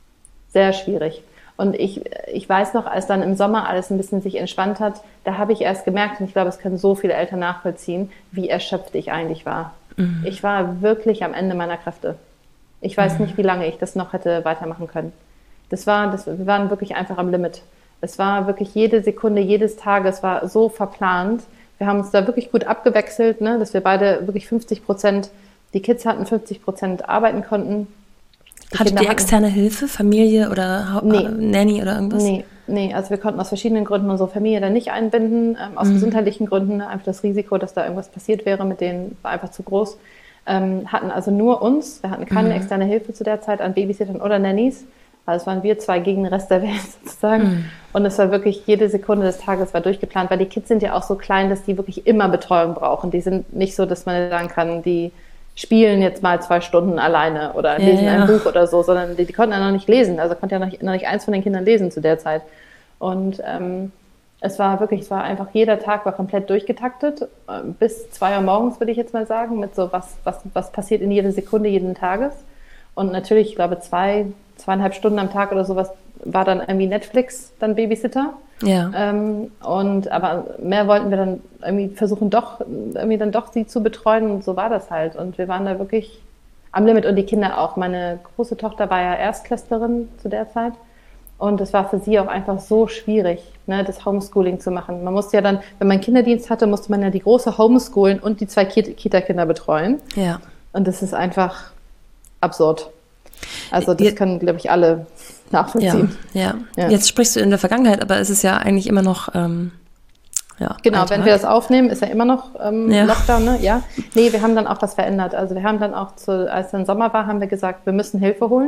sehr schwierig. Und ich, ich weiß noch, als dann im Sommer alles ein bisschen sich entspannt hat, da habe ich erst gemerkt, und ich glaube, es können so viele Eltern nachvollziehen, wie erschöpft ich eigentlich war. Mhm. Ich war wirklich am Ende meiner Kräfte. Ich weiß nicht, wie lange ich das noch hätte weitermachen können. Das war, das, wir waren wirklich einfach am Limit. Es war wirklich jede Sekunde, jedes Tages war so verplant. Wir haben uns da wirklich gut abgewechselt, ne, dass wir beide wirklich fünfzig Prozent, die Kids hatten fünfzig Prozent arbeiten konnten. Die Hattet Kinder ihr hatten- externe Hilfe, Familie oder Hau- Nee. äh, Nanny oder irgendwas? Nee, nee, also wir konnten aus verschiedenen Gründen unsere Familie dann nicht einbinden, ähm, aus gesundheitlichen Gründen, einfach das Risiko, dass da irgendwas passiert wäre, mit denen war einfach zu groß. Ähm, hatten also nur uns, wir hatten keine externe Hilfe zu der Zeit an Babysittern oder Nannies. Also es waren wir zwei gegen den Rest der Welt sozusagen. Und es war wirklich, jede Sekunde des Tages war durchgeplant, weil die Kids sind ja auch so klein, dass die wirklich immer Betreuung brauchen. Die sind nicht so, dass man sagen kann, die spielen jetzt mal zwei Stunden alleine oder Ja, lesen ja. ein Buch oder so, sondern die, die konnten ja noch nicht lesen. Also konnte ja noch nicht, noch nicht eins von den Kindern lesen zu der Zeit. Und ähm, es war wirklich, es war einfach, jeder Tag war komplett durchgetaktet, äh, bis zwei Uhr morgens, würde ich jetzt mal sagen, mit so was, was, was passiert in jeder Sekunde jeden Tages. Und natürlich, ich glaube, zwei, zweieinhalb Stunden am Tag oder sowas war dann irgendwie Netflix, dann Babysitter. Ja. Ähm, und aber mehr wollten wir dann irgendwie versuchen, doch irgendwie dann doch sie zu betreuen und so war das halt. Und wir waren da wirklich am Limit und die Kinder auch. Meine große Tochter war ja Erstklässlerin zu der Zeit und es war für sie auch einfach so schwierig, ne, das Homeschooling zu machen. Man musste ja dann, wenn man Kinderdienst hatte, musste man ja die große homeschoolen und die zwei Ki- Kita-Kinder betreuen. Ja. Und das ist einfach absurd. Also das Ihr- können, glaube ich, alle Ja, nachvollziehen. ja. Ja. Jetzt sprichst du in der Vergangenheit, aber es ist ja eigentlich immer noch, ähm, ja. Genau, ein wenn Tag. wir das aufnehmen, ist ja immer noch ähm, Ja. Lockdown, ne? Ja. Nee, wir haben dann auch was verändert. Also wir haben dann auch, zu, als dann Sommer war, haben wir gesagt, wir müssen Hilfe holen.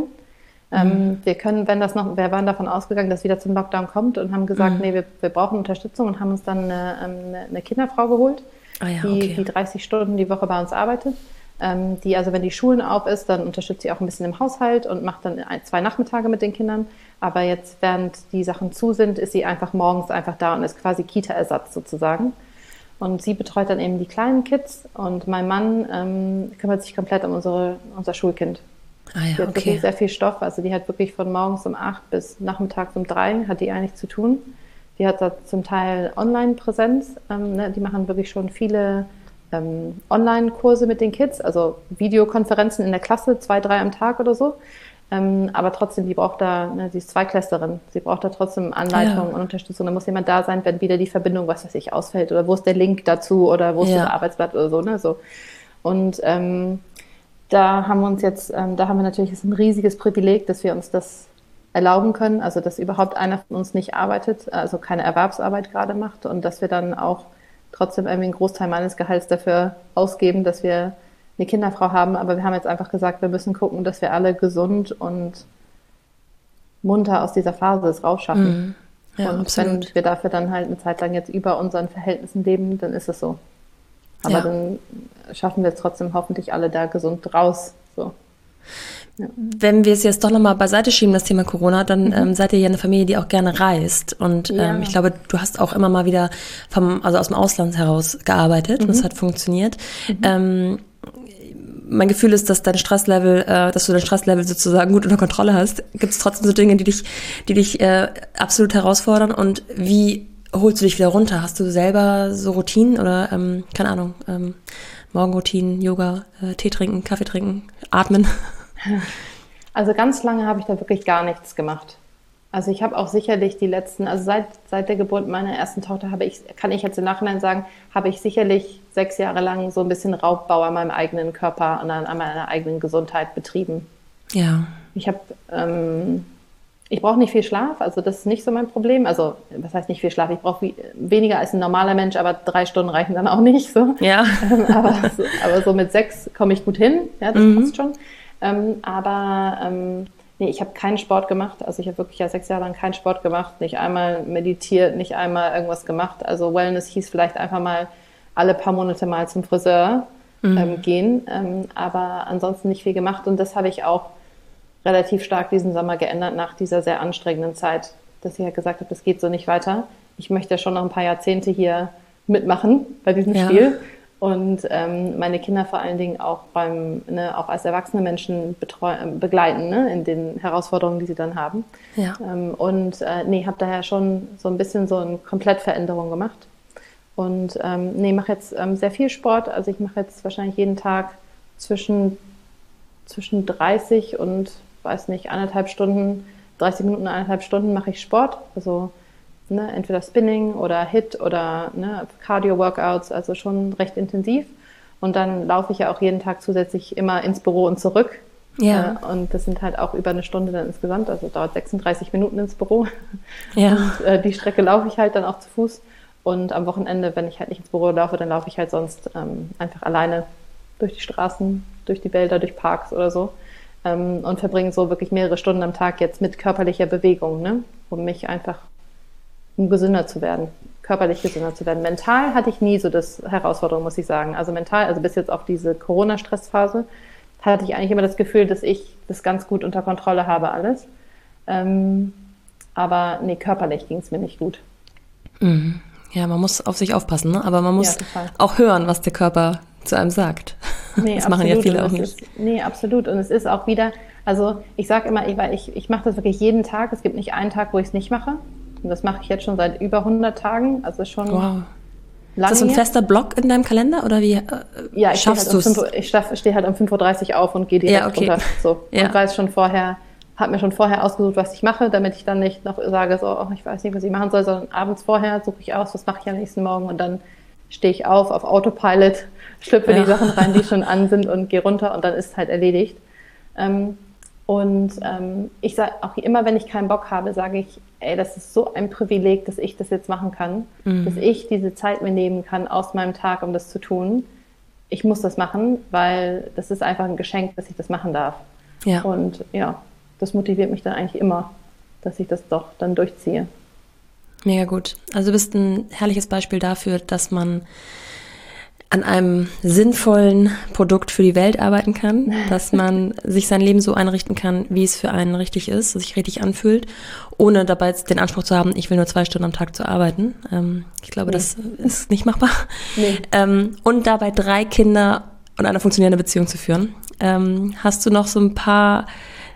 Ähm, wir können, wenn das noch, wir waren davon ausgegangen, dass wieder zum Lockdown kommt und haben gesagt, nee, wir, wir brauchen Unterstützung und haben uns dann eine, ähm, eine, eine Kinderfrau geholt. Ah ja, die, okay. die dreißig Stunden die Woche bei uns arbeitet. Ähm, die, also wenn die Schulen auf ist, dann unterstützt sie auch ein bisschen im Haushalt und macht dann ein, zwei Nachmittage mit den Kindern. Aber jetzt, während die Sachen zu sind, ist sie einfach morgens einfach da und ist quasi Kita-Ersatz sozusagen. Und sie betreut dann eben die kleinen Kids und mein Mann ähm, kümmert sich komplett um unsere, unser Schulkind. Ah ja, Die hat okay. wirklich sehr viel Stoff, also die hat wirklich von morgens um acht bis nachmittags um drei hat die eigentlich zu tun. Die hat da zum Teil Online-Präsenz, ähm, ne? Die machen wirklich schon viele ähm, Online-Kurse mit den Kids, also Videokonferenzen in der Klasse, zwei, drei am Tag oder so. Ähm, aber trotzdem, die braucht da, ne, sie ist Zweiklässlerin, sie braucht da trotzdem Anleitung Ja. und Unterstützung. Da muss jemand da sein, wenn wieder die Verbindung, was weiß ich, ausfällt oder wo ist der Link dazu oder wo ist Ja. das Arbeitsblatt oder so. Ne? so. Und ähm, da haben wir uns jetzt, ähm, da haben wir natürlich das ist ein riesiges Privileg, dass wir uns das erlauben können, also dass überhaupt einer von uns nicht arbeitet, also keine Erwerbsarbeit gerade macht und dass wir dann auch trotzdem irgendwie einen Großteil meines Gehalts dafür ausgeben, dass wir eine Kinderfrau haben. Aber wir haben jetzt einfach gesagt, wir müssen gucken, dass wir alle gesund und munter aus dieser Phase es rausschaffen. Mhm. Ja, und absolut. wenn wir dafür dann halt eine Zeit lang jetzt über unseren Verhältnissen leben, dann ist es so. Aber Ja. dann schaffen wir es trotzdem hoffentlich alle da gesund raus. So. Wenn wir es jetzt doch nochmal beiseite schieben, das Thema Corona, dann ähm, seid ihr ja eine Familie, die auch gerne reist. Und ähm, Ja. ich glaube, du hast auch immer mal wieder vom, also aus dem Ausland heraus gearbeitet und es hat funktioniert. Ähm, mein Gefühl ist, dass dein Stresslevel, äh, dass du dein Stresslevel sozusagen gut unter Kontrolle hast. Gibt es trotzdem so Dinge, die dich, die dich äh, absolut herausfordern? Und wie holst du dich wieder runter? Hast du selber so Routinen oder, ähm, keine Ahnung, ähm, Morgenroutinen, Yoga, äh, Tee trinken, Kaffee trinken, atmen? Also ganz lange habe ich da wirklich gar nichts gemacht. Also ich habe auch sicherlich die letzten, also seit, seit der Geburt meiner ersten Tochter habe ich, kann ich jetzt im Nachhinein sagen, habe ich sicherlich sechs Jahre lang so ein bisschen Raubbau an meinem eigenen Körper und an, an meiner eigenen Gesundheit betrieben. Ja. Ich habe, ähm, ich brauche nicht viel Schlaf, also das ist nicht so mein Problem. Also was heißt nicht viel Schlaf? Ich brauche wie, weniger als ein normaler Mensch, aber drei Stunden reichen dann auch nicht so. Ja. Ähm, aber, so aber so mit sechs komme ich gut hin, ja, das Mhm. passt schon. Ähm, aber ähm, nee, ich habe keinen Sport gemacht. Also ich habe wirklich ja sechs Jahre lang keinen Sport gemacht, nicht einmal meditiert, nicht einmal irgendwas gemacht. Also Wellness hieß vielleicht einfach mal alle paar Monate mal zum Friseur Mhm. ähm, gehen, ähm, aber ansonsten nicht viel gemacht. Und das habe ich auch relativ stark diesen Sommer geändert nach dieser sehr anstrengenden Zeit, dass ich halt gesagt habe, das geht so nicht weiter. Ich möchte ja schon noch ein paar Jahrzehnte hier mitmachen bei diesem Ja. Spiel. Und ähm, meine Kinder vor allen Dingen auch beim, ne, auch als erwachsene Menschen betreu- äh, begleiten, ne, in den Herausforderungen, die sie dann haben. Ja. Ähm, und äh, nee, habe daher schon so ein bisschen so eine Komplettveränderung gemacht. Und ähm, nee, mache jetzt ähm, sehr viel Sport. Also ich mache jetzt wahrscheinlich jeden Tag zwischen, zwischen dreißig und, weiß nicht, anderthalb Stunden, dreißig Minuten, eineinhalb Stunden mache ich Sport. Also Ne, entweder Spinning oder Hit oder ne, Cardio-Workouts, also schon recht intensiv. Und dann laufe ich ja auch jeden Tag zusätzlich immer ins Büro und zurück. Ja. Äh, und das sind halt auch über eine Stunde dann insgesamt, also dauert sechsunddreißig Minuten ins Büro. Ja. Und äh, die Strecke laufe ich halt dann auch zu Fuß. Und am Wochenende, wenn ich halt nicht ins Büro laufe, dann laufe ich halt sonst ähm, einfach alleine durch die Straßen, durch die Wälder, durch Parks oder so. Ähm, und verbringe so wirklich mehrere Stunden am Tag jetzt mit körperlicher Bewegung, ne, um mich einfach um gesünder zu werden, körperlich gesünder zu werden. Mental hatte ich nie so das Herausforderung, muss ich sagen. Also mental, also bis jetzt auf diese Corona-Stressphase, hatte ich eigentlich immer das Gefühl, dass ich das ganz gut unter Kontrolle habe alles. Ähm, aber nee, körperlich ging es mir nicht gut. Mhm. Ja, man muss auf sich aufpassen, ne? Aber man muss Ja, total. auch hören, was der Körper zu einem sagt. Nee, das machen ja absolut. viele Und auch es nicht. Ist, nee, absolut. Und es ist auch wieder, also ich sage immer, ich, ich, ich mache das wirklich jeden Tag. Es gibt nicht einen Tag, wo ich es nicht mache. Und das mache ich jetzt schon seit über hundert Tagen. Also schon Wow. lange. Ist das so ein her. fester Block in deinem Kalender oder wie äh, Ja, ich stehe schaffst halt, du um es? fünf Uhr- ich stehe stehe halt um fünf Uhr dreißig auf und gehe direkt Ja, okay. runter. So. Ja. Und weiß schon vorher, habe mir schon vorher ausgesucht, was ich mache, damit ich dann nicht noch sage, so, oh, ich weiß nicht, was ich machen soll, sondern abends vorher suche ich aus, was mache ich am nächsten Morgen und dann stehe ich auf, auf Autopilot, schlüpfe Ja. die Sachen rein, die schon an sind und gehe runter und dann ist es halt erledigt. Ähm, und ähm, ich sage auch immer, wenn ich keinen Bock habe, sage ich, ey, das ist so ein Privileg, dass ich das jetzt machen kann, Mhm. dass ich diese Zeit mir nehmen kann aus meinem Tag, um das zu tun. Ich muss das machen, weil das ist einfach ein Geschenk, dass ich das machen darf. Ja. Und ja, das motiviert mich dann eigentlich immer, dass ich das doch dann durchziehe. Mega gut. Also du bist ein herrliches Beispiel dafür, dass man an einem sinnvollen Produkt für die Welt arbeiten kann, dass man sich sein Leben so einrichten kann, wie es für einen richtig ist, sich richtig anfühlt, ohne dabei den Anspruch zu haben, ich will nur zwei Stunden am Tag zu arbeiten. Ähm, ich glaube, nee. das ist nicht machbar. Nee. Ähm, und dabei drei Kinder und eine funktionierende Beziehung zu führen. Ähm, hast du noch so ein paar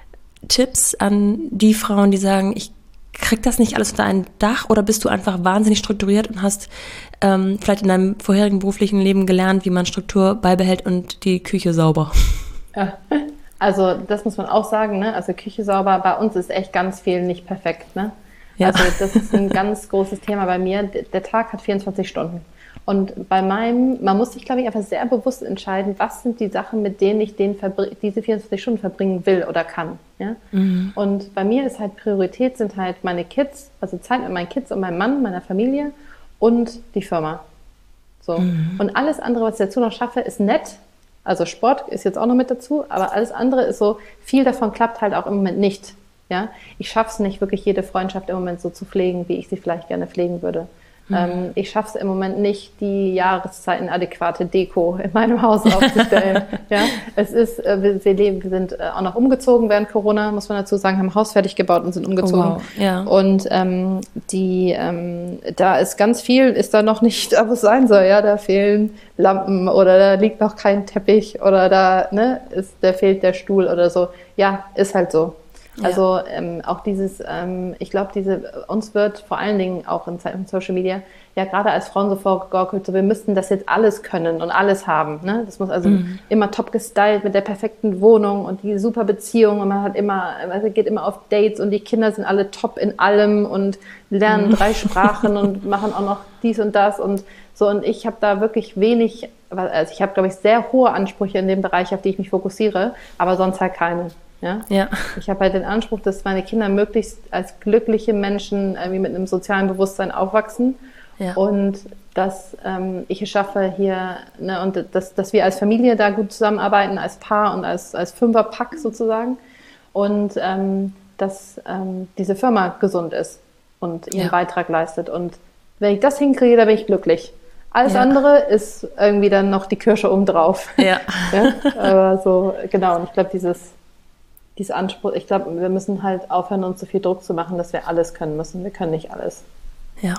Tipps an die Frauen, die sagen, ich krieg das nicht alles unter ein Dach, oder bist du einfach wahnsinnig strukturiert und hast ähm, vielleicht in deinem vorherigen beruflichen Leben gelernt, wie man Struktur beibehält und die Küche sauber? Ja, also das muss man auch sagen, ne? Also Küche sauber, bei uns ist echt ganz viel nicht perfekt, ne? Ja. Also das ist ein ganz großes Thema bei mir. Der Tag hat vierundzwanzig Stunden. Und bei meinem, man muss sich, glaube ich, einfach sehr bewusst entscheiden, was sind die Sachen, mit denen ich den verbr- diese vierundzwanzig Stunden verbringen will oder kann. Ja? Mhm. Und bei mir ist halt Priorität sind halt meine Kids, also Zeit mit meinen Kids und meinem Mann, meiner Familie und die Firma. So. Mhm. Und alles andere, was ich dazu noch schaffe, ist nett. Also Sport ist jetzt auch noch mit dazu, aber alles andere ist so, viel davon klappt halt auch im Moment nicht. Ja? Ich schaffe es nicht, wirklich jede Freundschaft im Moment so zu pflegen, wie ich sie vielleicht gerne pflegen würde. Mhm. Ähm, ich schaffe es im Moment nicht, die Jahreszeiten adäquate Deko in meinem Haus aufzustellen. Ja, es ist, äh, wir, wir leben, wir sind äh, auch noch umgezogen während Corona, muss man dazu sagen, haben ein Haus fertig gebaut und sind umgezogen. Oh, wow. Ja. Und ähm, die, ähm, da ist ganz viel, ist da noch nicht, da wo es sein soll. Ja, da fehlen Lampen oder da liegt noch kein Teppich oder da, ne, ist, da fehlt der Stuhl oder so. Ja, ist halt so. Also ja. ähm, auch dieses, ähm, ich glaube, diese uns wird vor allen Dingen auch in Zeiten von Social Media ja gerade als Frauen so vorgegaukelt, so wir müssten das jetzt alles können und alles haben. Ne? Das muss also mhm. immer top gestylt mit der perfekten Wohnung und die super Beziehung und man hat immer, also geht immer auf Dates und die Kinder sind alle top in allem und lernen mhm. drei Sprachen und machen auch noch dies und das und so, und ich habe da wirklich wenig, also ich habe, glaube ich, sehr hohe Ansprüche in dem Bereich, auf die ich mich fokussiere, aber sonst halt keine. Ja? Ja. Ich habe halt den Anspruch, dass meine Kinder möglichst als glückliche Menschen irgendwie mit einem sozialen Bewusstsein aufwachsen ja. und dass ähm, ich es schaffe hier, ne, und dass, dass wir als Familie da gut zusammenarbeiten, als Paar und als, als Fünferpack sozusagen und ähm, dass ähm, diese Firma gesund ist und ihren ja. Beitrag leistet, und wenn ich das hinkriege, dann bin ich glücklich. Alles ja. andere ist irgendwie dann noch die Kirsche obendrauf. Ja. ja? Aber so, genau, und ich glaube, dieses Dieser Anspruch, ich glaube, wir müssen halt aufhören, uns so viel Druck zu machen, dass wir alles können müssen. Wir können nicht alles. Ja.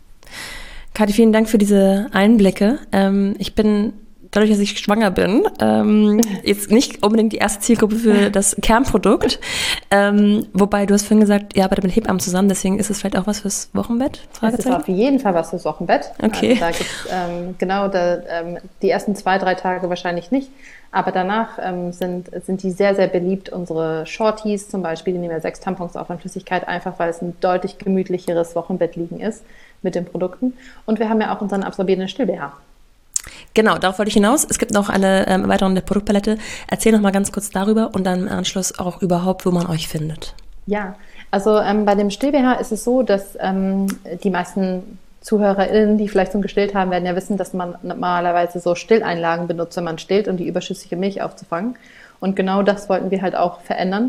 Kathi, vielen Dank für diese Einblicke. Ähm, ich bin, dadurch, dass ich schwanger bin, ähm, jetzt nicht unbedingt die erste Zielgruppe für das Kernprodukt. Ähm, wobei, du hast vorhin gesagt, ihr arbeitet mit Hebammen zusammen, deswegen ist es vielleicht auch was fürs Wochenbett? Es ist auf jeden Fall was fürs Wochenbett. Okay. Also da gibt's, ähm, genau, da, ähm, die ersten zwei, drei Tage wahrscheinlich nicht. Aber danach ähm, sind, sind die sehr, sehr beliebt. Unsere Shorties zum Beispiel, die nehmen ja sechs Tampons auf an Flüssigkeit, einfach weil es ein deutlich gemütlicheres Wochenbettliegen ist mit den Produkten. Und wir haben ja auch unseren absorbierenden Still-B H. Genau, darauf wollte ich hinaus. Es gibt noch eine ähm, Erweiterung der Produktpalette. Erzähl noch mal ganz kurz darüber und dann im Anschluss auch überhaupt, wo man euch findet. Ja, also ähm, bei dem Still-B H ist es so, dass ähm, die meisten ZuhörerInnen, die vielleicht schon gestillt haben, werden ja wissen, dass man normalerweise so Stilleinlagen benutzt, wenn man stillt, um die überschüssige Milch aufzufangen. Und genau das wollten wir halt auch verändern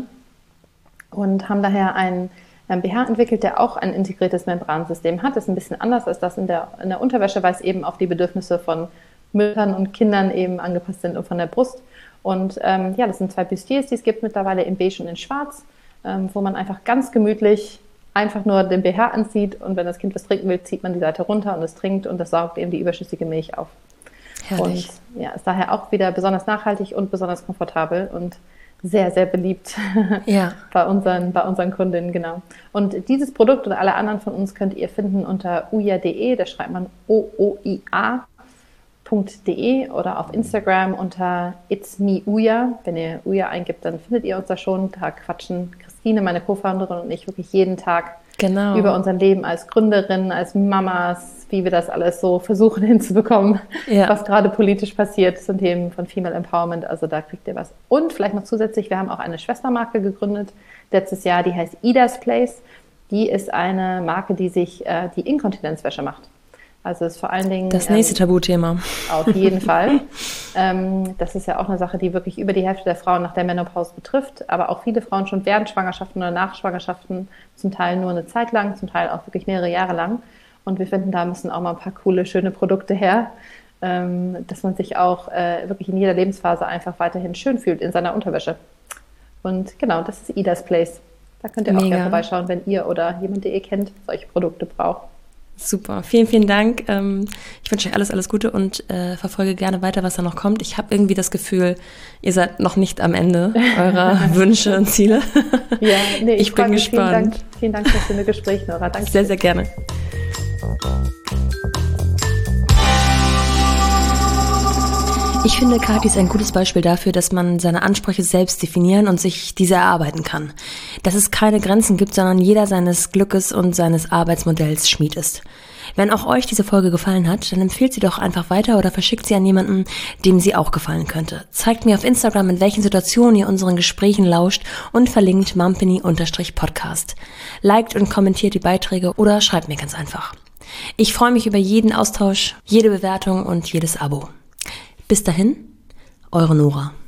und haben daher einen B H entwickelt, der auch ein integriertes Membransystem hat. Das ist ein bisschen anders als das in der, in der Unterwäsche, weil es eben auf die Bedürfnisse von Müttern und Kindern eben angepasst sind und von der Brust. Und ähm, ja, das sind zwei Bustiers, die es gibt mittlerweile in beige und in schwarz, ähm, wo man einfach ganz gemütlich einfach nur den B H anzieht und wenn das Kind was trinken will, zieht man die Seite runter und es trinkt und das saugt eben die überschüssige Milch auf. Herrlich. Und ja, ist daher auch wieder besonders nachhaltig und besonders komfortabel und sehr, sehr beliebt ja. bei unseren, bei unseren Kundinnen, genau. Und dieses Produkt und alle anderen von uns könnt ihr finden unter uja punkt de, da schreibt man O O I A punkt de oder auf Instagram unter It's Me Uja. Wenn ihr Uja eingibt, dann findet ihr uns da schon. Da quatschen Christine, meine Co-Founderin, und ich wirklich jeden Tag genau. über unser Leben als Gründerin, als Mamas, wie wir das alles so versuchen hinzubekommen, ja. was gerade politisch passiert zum Themen von Female Empowerment. Also da kriegt ihr was. Und vielleicht noch zusätzlich, wir haben auch eine Schwestermarke gegründet letztes Jahr, die heißt Ida's Place. Die ist eine Marke, die sich äh, die Inkontinenzwäsche macht. Also ist vor allen Dingen... Das nächste ähm, Tabuthema. Auf jeden Fall. ähm, das ist ja auch eine Sache, die wirklich über die Hälfte der Frauen nach der Menopause betrifft, aber auch viele Frauen schon während Schwangerschaften oder nach Schwangerschaften, zum Teil nur eine Zeit lang, zum Teil auch wirklich mehrere Jahre lang. Und wir finden, da müssen auch mal ein paar coole, schöne Produkte her, ähm, dass man sich auch äh, wirklich in jeder Lebensphase einfach weiterhin schön fühlt in seiner Unterwäsche. Und genau, das ist Ida's Place. Da könnt ihr Mega. auch gerne vorbeischauen, wenn ihr oder jemand, den ihr kennt, solche Produkte braucht. Super, vielen, vielen Dank. Ich wünsche euch alles, alles Gute und äh, verfolge gerne weiter, was da noch kommt. Ich habe irgendwie das Gefühl, ihr seid noch nicht am Ende eurer Wünsche und Ziele. Ja, nee, ich, ich bin mich. gespannt. Vielen Dank, vielen Dank für das schöne Gespräch, Nora. Danke. Sehr, sehr gerne. Ich finde, Kathi ist ein gutes Beispiel dafür, dass man seine Ansprüche selbst definieren und sich diese erarbeiten kann. Dass es keine Grenzen gibt, sondern jeder seines Glückes und seines Arbeitsmodells Schmied ist. Wenn auch euch diese Folge gefallen hat, dann empfehlt sie doch einfach weiter oder verschickt sie an jemanden, dem sie auch gefallen könnte. Zeigt mir auf Instagram, in welchen Situationen ihr unseren Gesprächen lauscht und verlinkt mumpany-podcast. Liked und kommentiert die Beiträge oder schreibt mir ganz einfach. Ich freue mich über jeden Austausch, jede Bewertung und jedes Abo. Bis dahin, eure Nora.